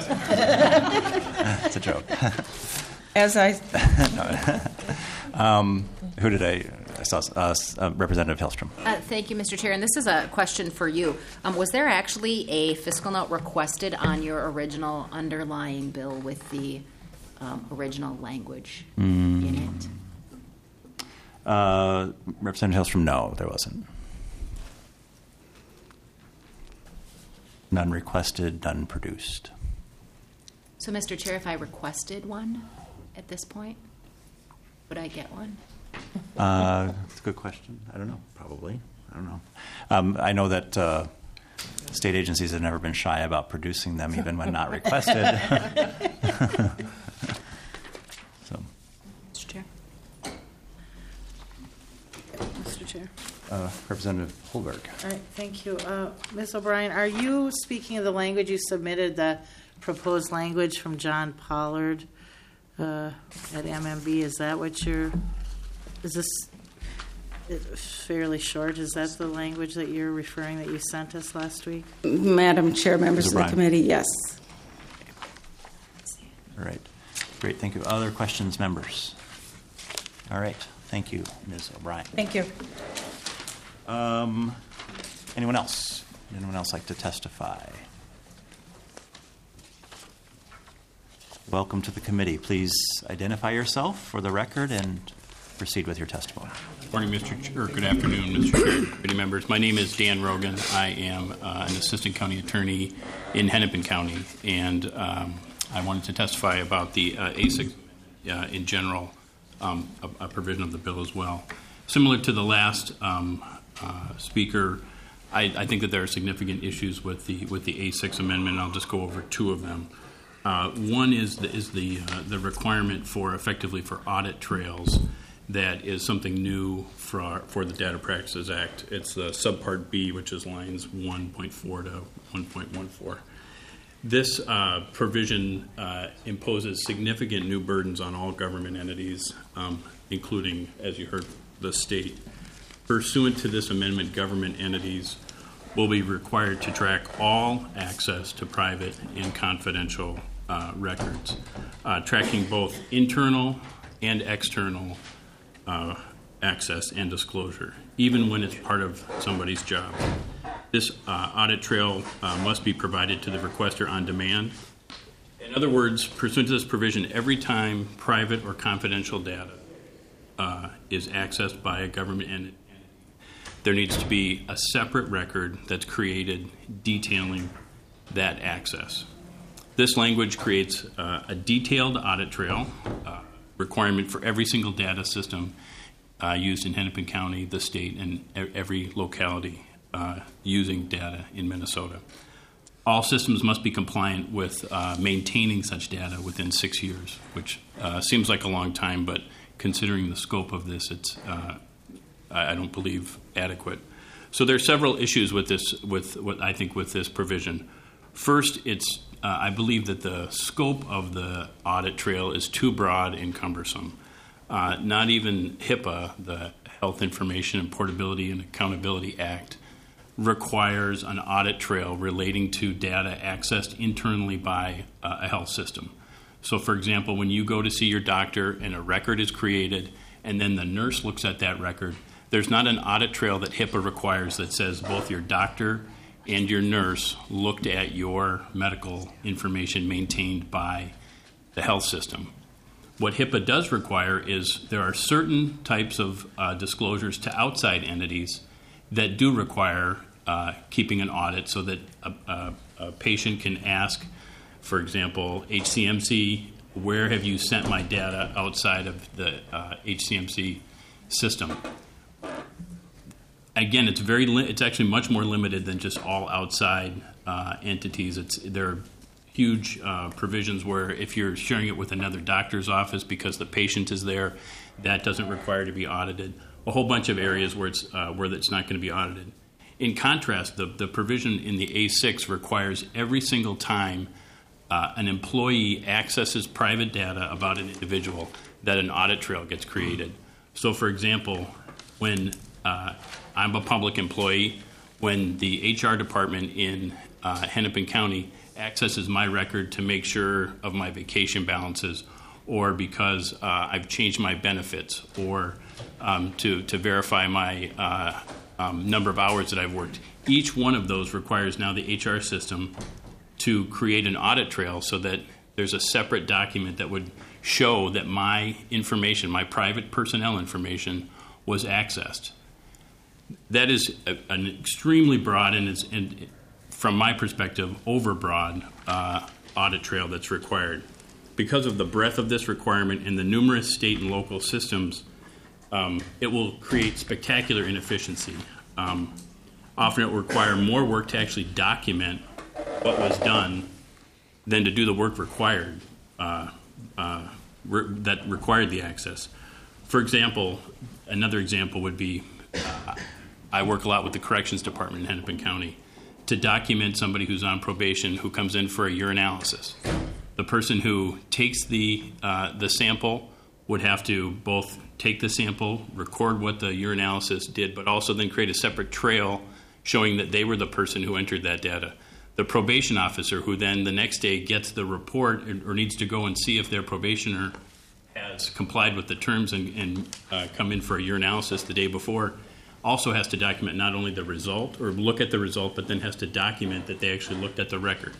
A: It's a joke.
M: As I...
A: no. um, who did I... I saw uh, uh, Representative Hillstrom.
E: Uh, thank you, Mister Chair. And this is a question for you. Um, was there actually a fiscal note requested on your original underlying bill with the um, original language mm. in it?
A: Uh, Representative Hillstrom, no, there wasn't. None requested, none produced.
E: So, Mister Chair, if I requested one at this point, would I get one?
A: Uh, that's a good question. I don't know. Probably. I don't know. Um, I know that uh, state agencies have never been shy about producing them, even when not requested. So,
E: Mister Chair.
I: Mister Chair.
A: Uh, Representative Holberg.
I: All right. Thank you, uh, Miz O'Brien. Are you speaking of the language you submitted, the proposed language from John Pollard uh, at M M B? Is that what you're? Is this fairly short? Is that the language that you're referring that you sent us last week?
M: Madam Chair, members of the committee, yes.
A: All right. Great. Thank you. Other questions, members? All right. Thank you, Miz O'Brien.
M: Thank you.
A: Um, anyone else? Anyone else like to testify? Welcome to the committee. Please identify yourself for the record and proceed with your testimony.
N: Good morning, Mister Chair. Good afternoon, Mister Chair, committee members. My name is Dan Rogan. I am uh, an assistant county attorney in Hennepin County, and um, I wanted to testify about the uh, A six uh, in general um, a, a provision of the bill as well. Similar to the last um, uh, speaker, I, I think that there are significant issues with the with the A six amendment. I'll just go over two of them. Uh, one is the, is the uh, the requirement for effectively for audit trails. That is something new for for the Data Practices Act. It's the subpart B, which is lines one point four to one point one four. This uh, provision uh, imposes significant new burdens on all government entities, um, including, as you heard, the state. Pursuant to this amendment, government entities will be required to track all access to private and confidential uh, records, uh, tracking both internal and external uh, access and disclosure, even when it's part of somebody's job. This uh, audit trail uh, must be provided to the requester on demand. In other words, pursuant to this provision, every time private or confidential data uh, is accessed by a government entity, there needs to be a separate record that's created detailing that access. This language creates uh, a detailed audit trail uh, requirement for every single data system uh, used in Hennepin County, the state, and every locality Uh, using data in Minnesota. All systems must be compliant with uh, maintaining such data within six years, which uh, seems like a long time, but considering the scope of this, it's uh, I don't believe adequate. So there are several issues with this. With what I think with this provision. First, it's uh, I believe that the scope of the audit trail is too broad and cumbersome. Uh, not even HIPAA, the Health Information and Portability and Accountability Act, requires an audit trail relating to data accessed internally by uh, a health system. So, for example, when you go to see your doctor and a record is created and then the nurse looks at that record, there's not an audit trail that HIPAA requires that says both your doctor and your nurse looked at your medical information maintained by the health system. What HIPAA does require is there are certain types of uh, disclosures to outside entities that do require uh, keeping an audit so that a, a, a patient can ask, for example, H C M C, where have you sent my data outside of the uh, H C M C system? Again, it's very li- it's actually much more limited than just all outside uh, entities. It's there are huge uh, provisions where if you're sharing it with another doctor's office because the patient is there, that doesn't require to be audited. A whole bunch of areas where it's uh, where it's not going to be audited. In contrast, the, the provision in the A six requires every single time uh, an employee accesses private data about an individual that an audit trail gets created. So, for example, when uh, I'm a public employee, when the H R department in uh, Hennepin County accesses my record to make sure of my vacation balances, or because uh, I've changed my benefits, or um, to, to verify my uh, um, number of hours that I've worked. Each one of those requires now the H R system to create an audit trail so that there's a separate document that would show that my information, my private personnel information, was accessed. That is a, an extremely broad and, is, and from my perspective, overbroad uh, audit trail that's required. Because of the breadth of this requirement and the numerous state and local systems, um, it will create spectacular inefficiency. Um, often it will require more work to actually document what was done than to do the work required uh, uh, re- that required the access. For example, another example would be uh, I work a lot with the Corrections Department in Hennepin County to document somebody who's on probation who comes in for a urinalysis. The person who takes the uh, the sample would have to both take the sample, record what the urinalysis did, but also then create a separate trail showing that they were the person who entered that data. The probation officer, who then the next day gets the report or needs to go and see if their probationer has complied with the terms and, and uh, come in for a urinalysis the day before, also has to document not only the result or look at the result, but then has to document that they actually looked at the record.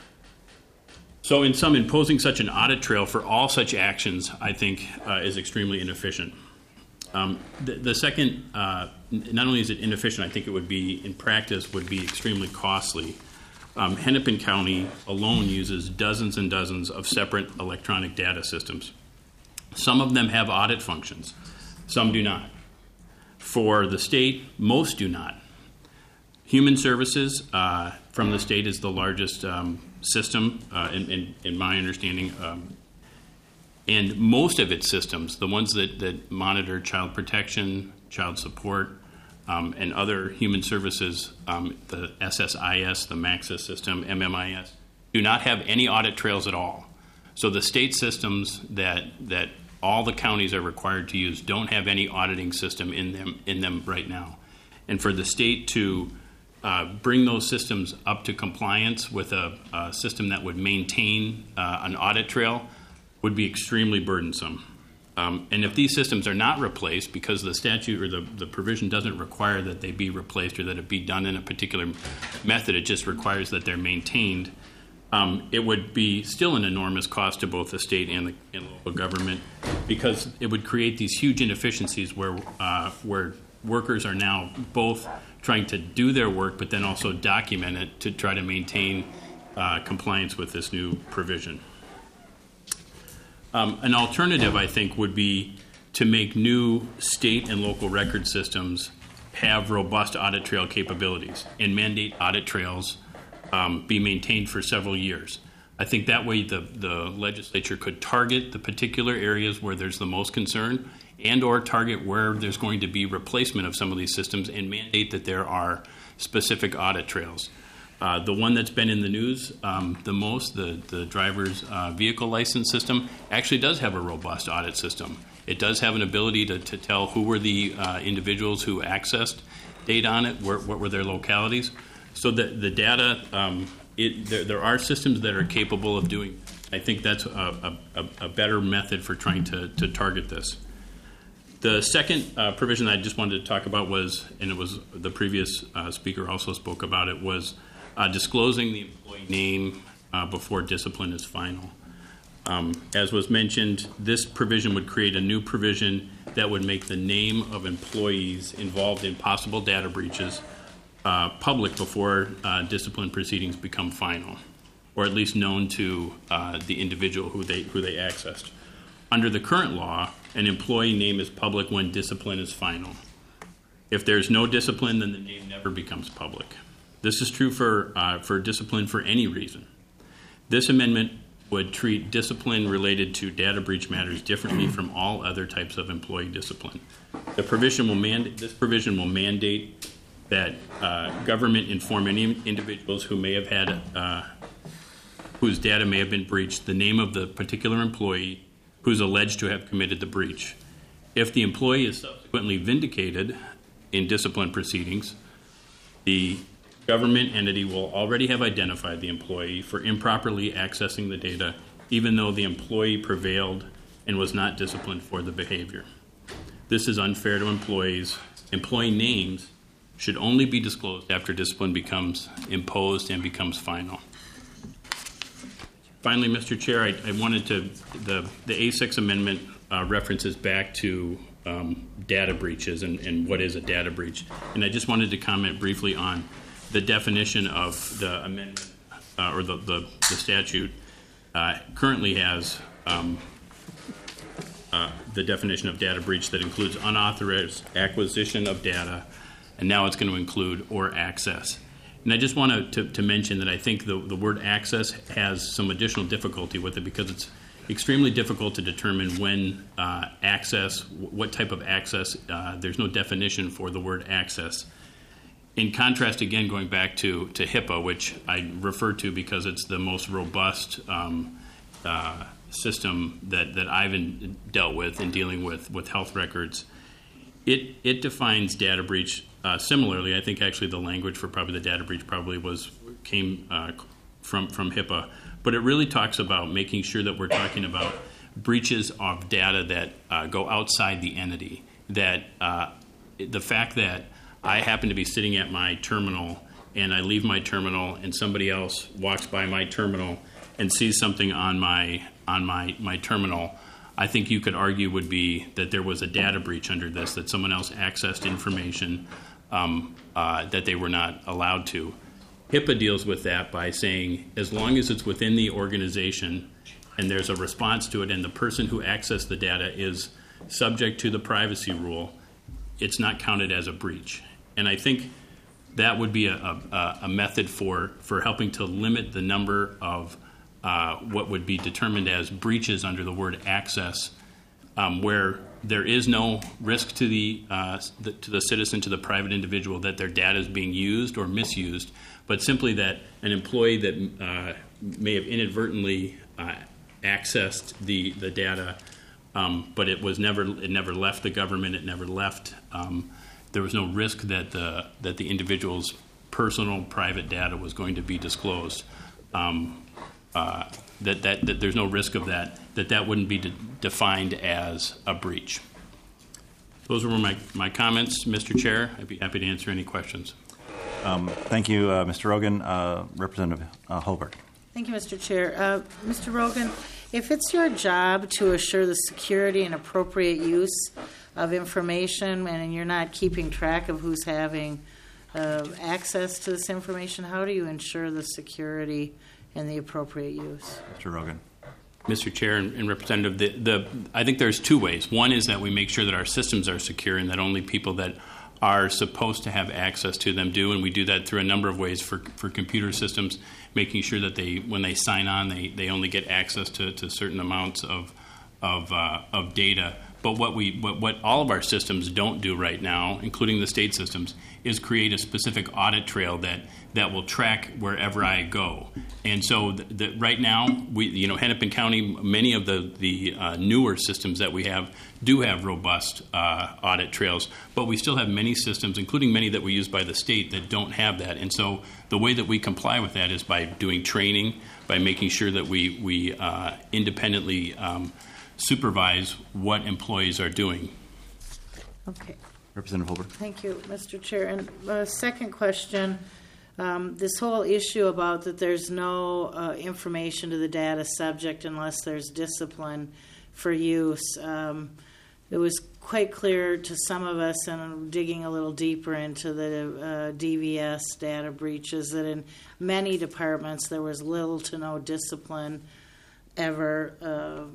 N: So in sum, imposing such an audit trail for all such actions, I think, uh, is extremely inefficient. Um, the, the second, uh, not only is it inefficient, I think it would be, in practice, would be extremely costly. Um, Hennepin County alone uses dozens and dozens of separate electronic data systems. Some of them have audit functions. Some do not. For the state, most do not. Human Services uh, from the state is the largest um, system, uh, in, in, in my understanding. Um, and most of its systems, the ones that, that monitor child protection, child support, um, and other human services, um, the S S I S, the MAXIS system, M M I S, do not have any audit trails at all. So the state systems that that all the counties are required to use don't have any auditing system in them in them right now. And for the state to uh, bring those systems up to compliance with a, a system that would maintain uh, an audit trail would be extremely burdensome. Um, and if these systems are not replaced, because the statute or the, the provision doesn't require that they be replaced or that it be done in a particular method, it just requires that they're maintained, um, it would be still an enormous cost to both the state and the and local government, because it would create these huge inefficiencies where uh, where workers are now both trying to do their work but then also document it to try to maintain uh, compliance with this new provision. Um, an alternative, I think, would be to make new state and local record systems have robust audit trail capabilities and mandate audit trails um, be maintained for several years. I think that way the, the legislature could target the particular areas where there's the most concern and or target where there's going to be replacement of some of these systems and mandate that there are specific audit trails. Uh, the one that's been in the news um, the most, the, the driver's uh, vehicle license system, actually does have a robust audit system. It does have an ability to, to tell who were the uh, individuals who accessed data on it, where, what were their localities. So the, the data, um, it, there, there are systems that are capable of doing. I think that's a, a, a better method for trying to, to target this. The second uh, provision I just wanted to talk about was, and it was the previous uh, speaker also spoke about it, was Uh, disclosing the employee name uh, before discipline is final. Um, as was mentioned, this provision would create a new provision that would make the name of employees involved in possible data breaches uh, public before uh, discipline proceedings become final, or at least known to uh, the individual who they who they accessed. Under the current law, an employee name is public when discipline is final. If there's no discipline, then the name never becomes public. This is true for uh, for discipline for any reason. This amendment would treat discipline related to data breach matters differently from all other types of employee discipline. The provision will mand- this provision will mandate that uh, government inform any individuals who may have had uh, whose data may have been breached the name of the particular employee who's alleged to have committed the breach. If the employee is subsequently vindicated in discipline proceedings, the government entity will already have identified the employee for improperly accessing the data, even though the employee prevailed and was not disciplined for the behavior. This is unfair to employees. Employee names should only be disclosed after discipline becomes imposed and becomes final. Finally, Mister Chair, I, I wanted to, the, the A six amendment uh, references back to um, data breaches and, and what is a data breach. And I just wanted to comment briefly on the definition of the amendment uh, or the, the, the statute uh, currently has um, uh, the definition of data breach that includes unauthorized acquisition of data, and now it's going to include or access. And I just want to, to mention that I think the, the word access has some additional difficulty with it because it's extremely difficult to determine when uh, access, what type of access, uh, there's no definition for the word access. In contrast, again, going back to, to HIPAA, which I refer to because it's the most robust um, uh, system that, that I've in, dealt with in dealing with, with health records, it, it defines data breach uh, similarly. I think actually the language for probably the data breach probably was came uh, from, from HIPAA. But it really talks about making sure that we're talking about breaches of data that uh, go outside the entity, that uh, the fact that I happen to be sitting at my terminal and I leave my terminal and somebody else walks by my terminal and sees something on my on my, my terminal, I think you could argue would be that there was a data breach under this, that someone else accessed information um, uh, that they were not allowed to. HIPAA deals with that by saying as long as it's within the organization and there's a response to it, and the person who accessed the data is subject to the privacy rule, it's not counted as a breach. And I think that would be a, a, a method for, for helping to limit the number of uh, what would be determined as breaches under the word access, um, where there is no risk to the, uh, the to the citizen, to the private individual, that their data is being used or misused, but simply that an employee that uh, may have inadvertently uh, accessed the the data, um, but it was never it never left the government. It never left. Um, there was no risk that the that the individual's personal private data was going to be disclosed. Um, uh, that, that that there's no risk of that. That that wouldn't be de- defined as a breach. Those were my my comments, Mister Chair. I'd be happy to answer any questions.
A: Um, thank you, uh, Mister Rogan. Uh, Representative uh, Holbert.
I: Thank you, Mister Chair. Uh, Mister Rogan, if it's your job to assure the security and appropriate use of information, and you're not keeping track of who's having uh, access to this information, how do you ensure the security and the appropriate use?
A: Mister Rogan.
N: Mister Chair and, and Representative, the, the, I think there's two ways. One is that we make sure that our systems are secure and that only people that are supposed to have access to them do, and we do that through a number of ways for, for computer systems, making sure that they, when they sign on, they, they only get access to, to certain amounts of of, uh, of data. But what we what, what all of our systems don't do right now, including the state systems, is create a specific audit trail that, that will track wherever I go. And so the, the, right now, we you know Hennepin County, many of the the uh, newer systems that we have do have robust uh, audit trails, but we still have many systems, including many that we use by the state, that don't have that. And so the way that we comply with that is by doing training, by making sure that we we uh, independently um, supervise what employees are doing.
I: Okay.
A: Representative Holbert.
I: Thank you, Mister Chair. And uh, second question, um, this whole issue about that there's no uh, information to the data subject unless there's discipline for use. Um, it was quite clear to some of us, and I'm digging a little deeper into the uh, D V S data breaches, that in many departments there was little to no discipline ever uh,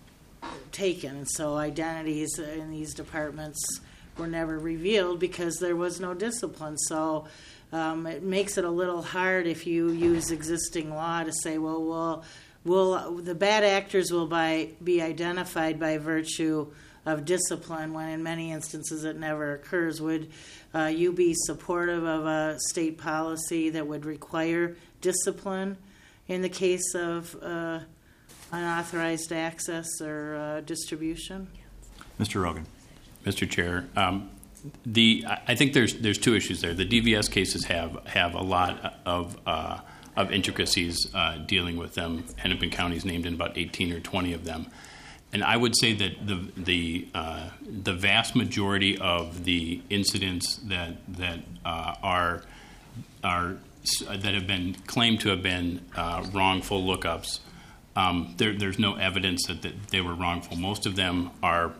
I: taken. And so identities in these departments were never revealed because there was no discipline. So um, it makes it a little hard if you use existing law to say, well, well, will the bad actors will by, be identified by virtue of discipline, when in many instances it never occurs. Would uh, you be supportive of a state policy that would require discipline in the case of uh, unauthorized access or uh, distribution?
A: Mister Rogan.
N: Mister Chair, um, the I think there's there's two issues there. The D V S cases have have a lot of uh, of intricacies uh, dealing with them. Hennepin County is named in about eighteen or twenty of them, and I would say that the the uh, the vast majority of the incidents that that uh, are are that have been claimed to have been uh, wrongful lookups. Um, there, there's no evidence that, that they were wrongful. Most of them are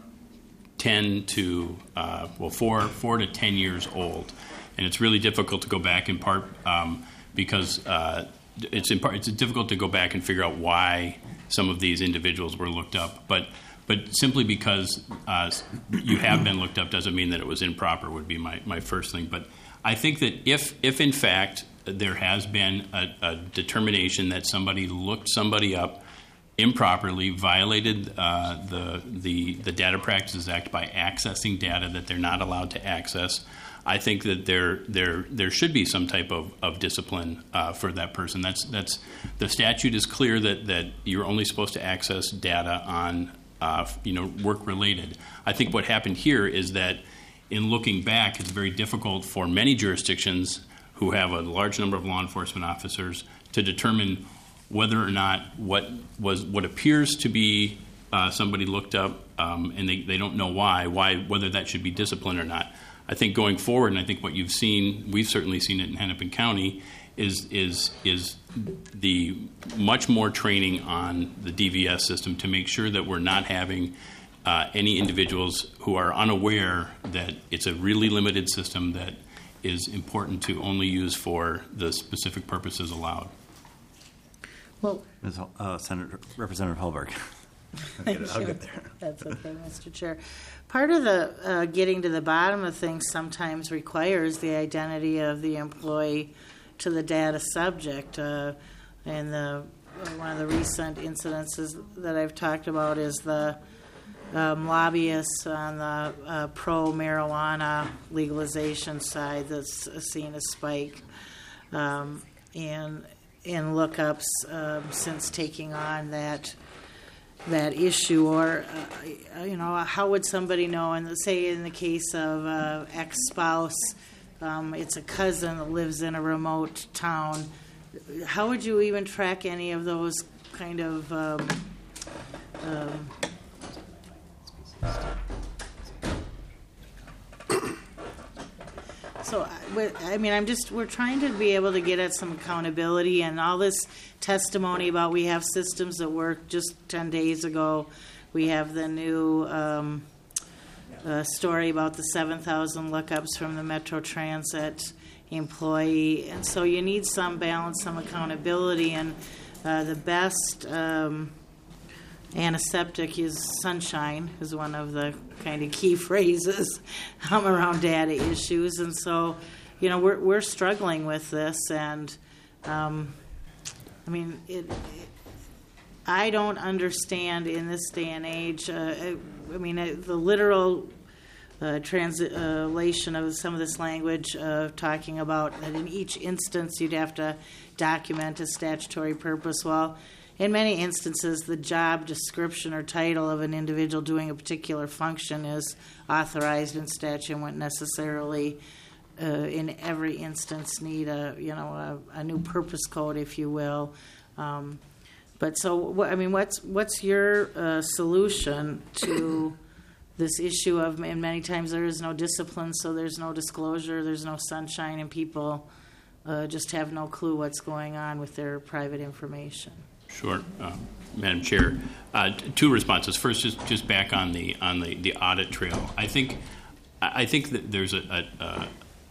N: ten to uh, well four four to ten years old, and it's really difficult to go back in part um, because uh, it's in part it's difficult to go back and figure out why some of these individuals were looked up. But but simply because uh, you have been looked up doesn't mean that it was improper. Would be my, my first thing. But I think that if if in fact there has been a, a determination that somebody looked somebody up improperly, violated uh, the, the the Data Practices Act by accessing data that they're not allowed to access, I think that there there there should be some type of, of discipline uh, for that person. That's that's the statute is clear that, that you're only supposed to access data on uh, you know work related. I think what happened here is that in looking back, it's very difficult for many jurisdictions who have a large number of law enforcement officers to determine whether or not what was what appears to be uh, somebody looked up, um, and they, they don't know why, why whether that should be disciplined or not. I think going forward, and I think what you've seen, we've certainly seen it in Hennepin County, is is is the much more training on the D V S system to make sure that we're not having uh, any individuals who are unaware that it's a really limited system that is important to only use for the specific purposes allowed.
I: Well,
A: Miz Hol- uh, Senator Representative Hallberg. I'll get, I'll get there.
I: That's okay, Mister Chair. Part of the uh, getting to the bottom of things sometimes requires the identity of the employee to the data subject. Uh, and the one of the recent incidences that I've talked about is the um, lobbyists on the uh, pro-marijuana legalization side that's seen a spike um, in in lookups um, since taking on that. that issue, or uh, you know, how would somebody know? And say in the case of uh, ex-spouse, um, it's a cousin that lives in a remote town. How would you even track any of those kind of? Um, um, So, I mean, I'm just, we're trying to be able to get at some accountability, and all this testimony about we have systems that work. Just ten days ago, we have the new um, uh, story about the seven thousand lookups from the Metro Transit employee. And so you need some balance, some accountability, and uh, the best um, antiseptic is sunshine, is one of the kind of key phrases um, around data issues. And so, you know, we're we're struggling with this, and um, I mean, it, it, I don't understand in this day and age. Uh, I, I mean, uh, the literal uh, translation of some of this language, uh, talking about that in each instance you'd have to document a statutory purpose. Well, in many instances, the job description or title of an individual doing a particular function is authorized in statute and wouldn't necessarily, uh, in every instance, need a you know a, a new purpose code, if you will. Um, but so, what, I mean, what's what's your uh, solution to this issue of? And many times there is no discipline, so there's no disclosure, there's no sunshine, and people uh, just have no clue what's going on with their private information.
N: Sure, uh, Madam Chair. Uh, t- two responses. First, just, just back on the on the, the audit trail. I think I think that there's a, a,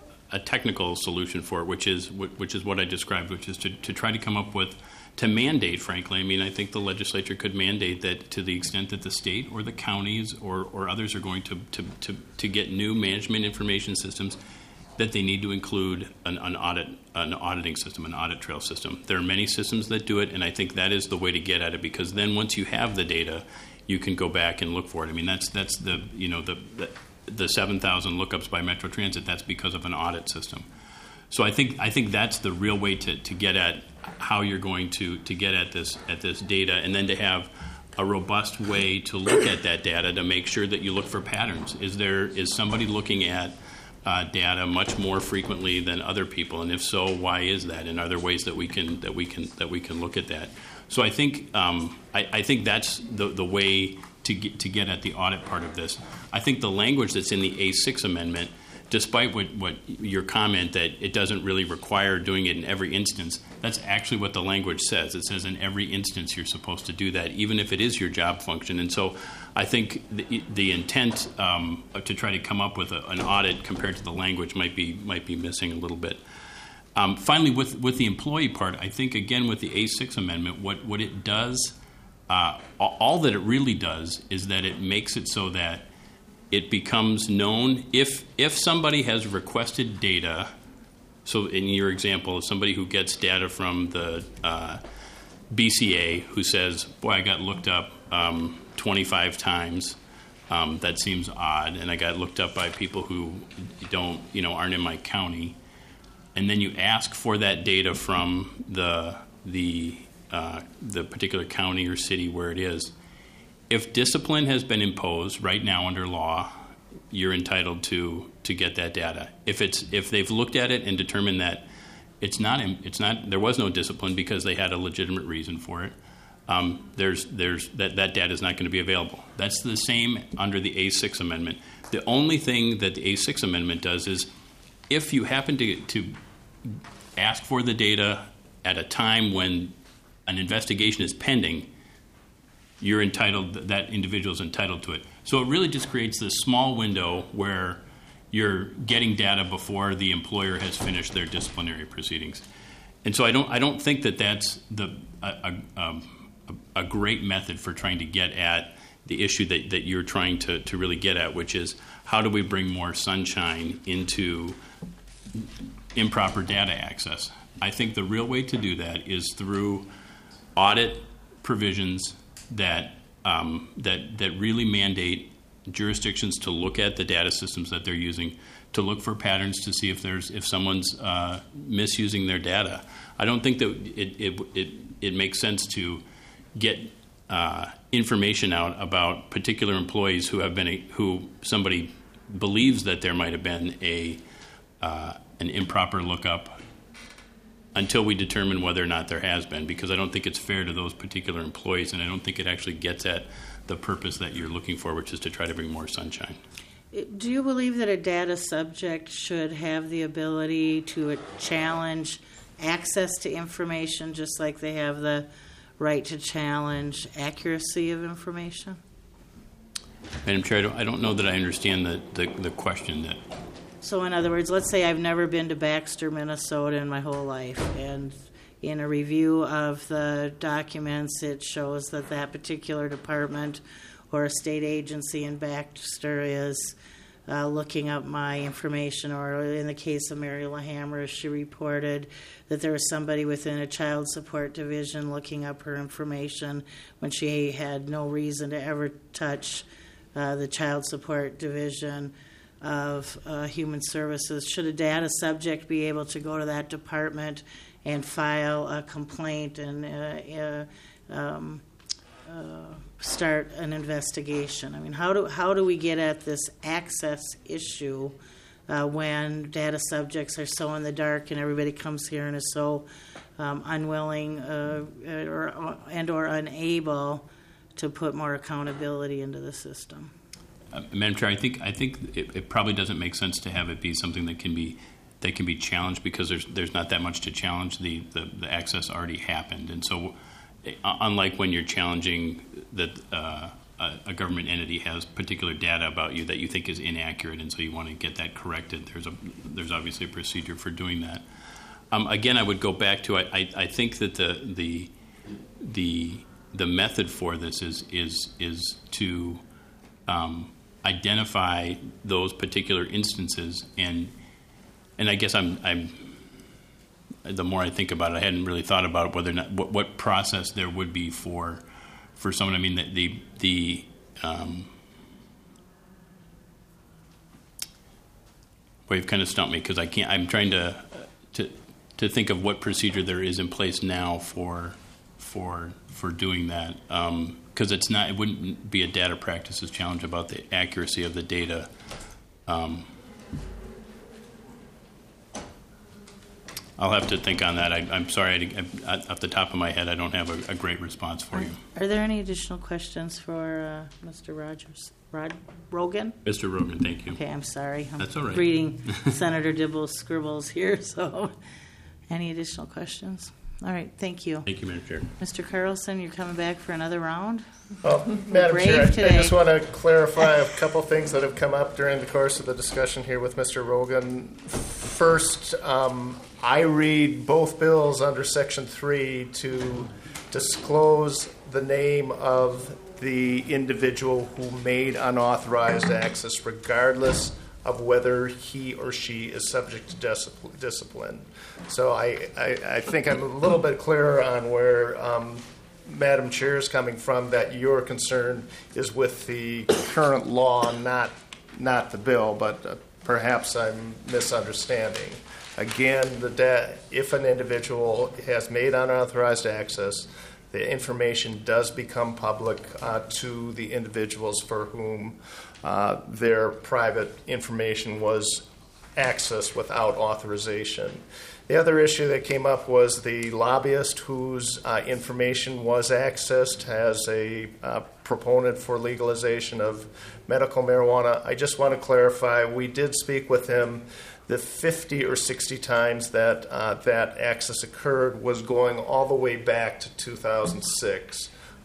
N: a technical solution for it, which is which is what I described, which is to, to try to come up with to mandate. Frankly, I mean, I think the legislature could mandate that to the extent that the state or the counties or, or others are going to, to, to, to get new management information systems, that they need to include an, an audit, an auditing system, an audit trail system. There are many systems that do it, and I think that is the way to get at it, because then once you have the data, you can go back and look for it. I mean, that's that's the you know the the, the seven thousand lookups by Metro Transit. That's because of an audit system. So I think I think that's the real way to, to get at how you're going to, to get at this at this data, and then to have a robust way to look at that data to make sure that you look for patterns. Is there is somebody looking at Uh, data much more frequently than other people, and if so, why is that? And are there ways that we can that we can that we can look at that? So I think um, I, I think that's the the way to get to get at the audit part of this. I think the language that's in the A six amendment, despite what, what your comment that it doesn't really require doing it in every instance, that's actually what the language says. It says in every instance you're supposed to do that, even if it is your job function. And so I think the, the intent um, to try to come up with a, an audit compared to the language might be might be missing a little bit. Um, finally, with, with the employee part, I think, again, with the A six amendment, what, what it does, uh, all that it really does is that it makes it so that it becomes known if if somebody has requested data. So in your example, somebody who gets data from the uh, B C A who says, boy, I got looked up um, twenty-five times. Um, that seems odd. And I got looked up by people who don't, you know, aren't in my county. And then you ask for that data from the the uh, the particular county or city where it is. If discipline has been imposed right now under law, you're entitled to to get that data. If it's if they've looked at it and determined that it's not it's not there was no discipline because they had a legitimate reason for it, um, there's there's that that data is not going to be available. That's the same under the A six amendment. The only thing that the A six amendment does is, if you happen to to ask for the data at a time when an investigation is pending, you're entitled, that individual is entitled to it. So it really just creates this small window where you're getting data before the employer has finished their disciplinary proceedings. and so I don't I don't think that that's the a, a, um, a, a great method for trying to get at the issue that, that you're trying to, to really get at, which is how do we bring more sunshine into improper data access. I think the real way to do that is through audit provisions that um, that that really mandate jurisdictions to look at the data systems that they're using, to look for patterns to see if there's if someone's uh, misusing their data. I don't think that it it it, it makes sense to get uh, information out about particular employees who have been a, who somebody believes that there might have been a uh, an improper lookup until we determine whether or not there has been, because I don't think it's fair to those particular employees, and I don't think it actually gets at the purpose that you're looking for, which is to try to bring more sunshine.
I: Do you believe that a data subject should have the ability to challenge access to information just like they have the right to challenge accuracy of information?
N: Madam Chair, I don't, I don't know that I understand the, the, the question. That.
I: So in other words, let's say I've never been to Baxter, Minnesota in my whole life, and in a review of the documents, it shows that that particular department or a state agency in Baxter is uh, looking up my information, or in the case of Mary LaHammer, she reported that there was somebody within a child support division looking up her information when she had no reason to ever touch uh, the child support division of uh, Human Services. Should a data subject be able to go to that department and file a complaint and uh, uh, um, uh, start an investigation? I mean, how do how do we get at this access issue uh, when data subjects are so in the dark and everybody comes here and is so um, unwilling uh, or and or unable to put more accountability into the system?
N: Uh, Madam Chair, I think I think it, it probably doesn't make sense to have it be something that can be that can be challenged, because there's there's not that much to challenge. The, the, the access already happened, and so uh, unlike when you're challenging that uh, a, a government entity has particular data about you that you think is inaccurate, and so you want to get that corrected, there's a there's obviously a procedure for doing that. Um, again, I would go back to I, I, I think that the the the the method for this is is is to um, identify those particular instances, and and I guess I'm I'm the more I think about it, I hadn't really thought about whether or not what, what process there would be for for someone. I mean, the the, the um, well, you've kind of stumped me, because I can't. I'm trying to to to think of what procedure there is in place now for for for doing that. Um, Because it's not, it wouldn't be a data practices challenge about the accuracy of the data. Um, I'll have to think on that. I, I'm sorry, I, I, off the top of my head, I don't have a, a great response for you.
I: Are there any additional questions for uh, Mister Rogers? Rod Rogan?
N: Mister Rogan, thank you.
I: Okay, I'm sorry. I'm
N: That's all right.
I: reading Senator Dibble's scribbles here. So, any additional questions? All right, thank you.
N: Thank you, Madam Chair.
I: Mister Carlson, you're coming back for another round?
K: Well, Madam
I: Brave
K: Chair, I, I
I: today.
K: just want to clarify a couple things that have come up during the course of the discussion here with Mister Rogan. First, um, I read both bills under Section three to disclose the name of the individual who made unauthorized access, regardless of whether he or she is subject to discipl- discipline. So I, I, I think I'm a little bit clearer on where um, Madam Chair is coming from, that your concern is with the current law, not not the bill, but uh, perhaps I'm misunderstanding. Again, the da- if an individual has made unauthorized access, the information does become public uh, to the individuals for whom uh, their private information was accessed without authorization. The other issue that came up was the lobbyist whose uh, information was accessed as a uh, proponent for legalization of medical marijuana. I just want to clarify, we did speak with him. The fifty or sixty times that uh, that access occurred was going all the way back to two thousand six,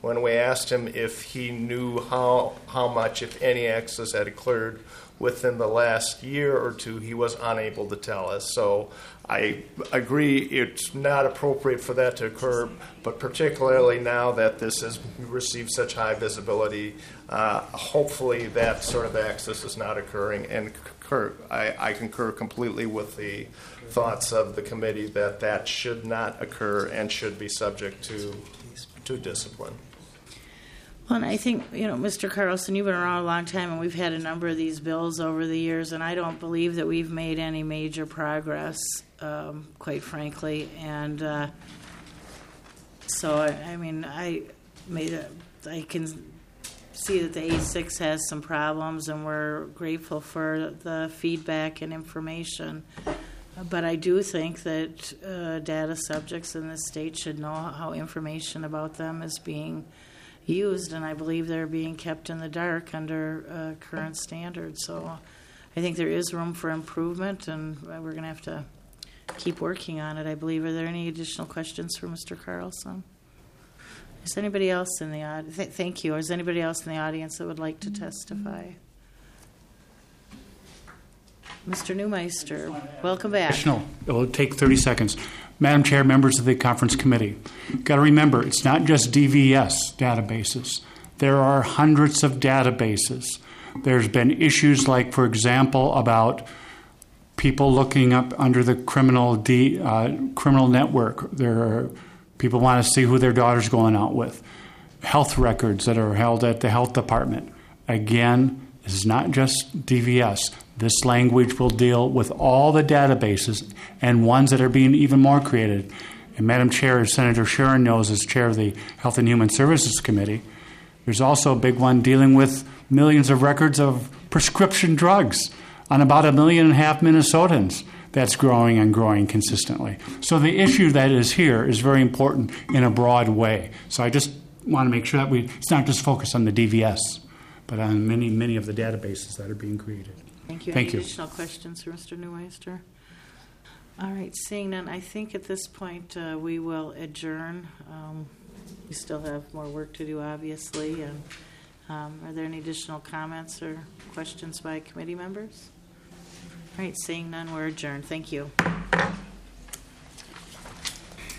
K: when we asked him if he knew how, how much, if any, access had occurred within the last year or two, he was unable to tell us. So I agree it's not appropriate for that to occur, but particularly now that this has received such high visibility, uh, hopefully that sort of access is not occurring. And concur, I, I concur completely with the thoughts of the committee that that should not occur and should be subject to, to discipline.
I: Well, and I think, you know, Mister Carlson, you've been around a long time, and we've had a number of these bills over the years, and I don't believe that we've made any major progress, um, quite frankly. And uh, so, I, I mean, I made a, I can see that the A six has some problems, and we're grateful for the feedback and information. But I do think that uh, data subjects in the state should know how information about them is being used, and I believe they're being kept in the dark under uh, current standards. So I think there is room for improvement, and we're going to have to keep working on it, I believe. Are there any additional questions for Mister Carlson? Is anybody else in the audience? Th- thank you. Is anybody else in the audience that would like to testify? Mister Neumeister, welcome back.
F: No, it will take thirty seconds. Madam Chair, members of the Conference Committee, got to remember, it's not just D V S databases. There are hundreds of databases. There's been issues like, for example, about people looking up under the criminal D, uh, criminal network. There are people want to see who their daughter's going out with. Health records that are held at the health department. Again, this is not just D V S. This language will deal with all the databases and ones that are being even more created. And Madam Chair, as Senator Sharon knows, as chair of the Health and Human Services Committee, there's also a big one dealing with millions of records of prescription drugs on about a million and a half Minnesotans. That's growing and growing consistently. So the issue that is here is very important in a broad way. So I just want to make sure that we it's not just focused on the D V S, but on many, many of the databases that are being created.
I: Thank you.
F: Thank
I: Any
F: you.
I: additional questions for Mister Neumeister? All right, seeing none, I think at this point uh, we will adjourn. Um, we still have more work to do, obviously. And um, are there any additional comments or questions by committee members? All right, seeing none, we're adjourned. Thank you.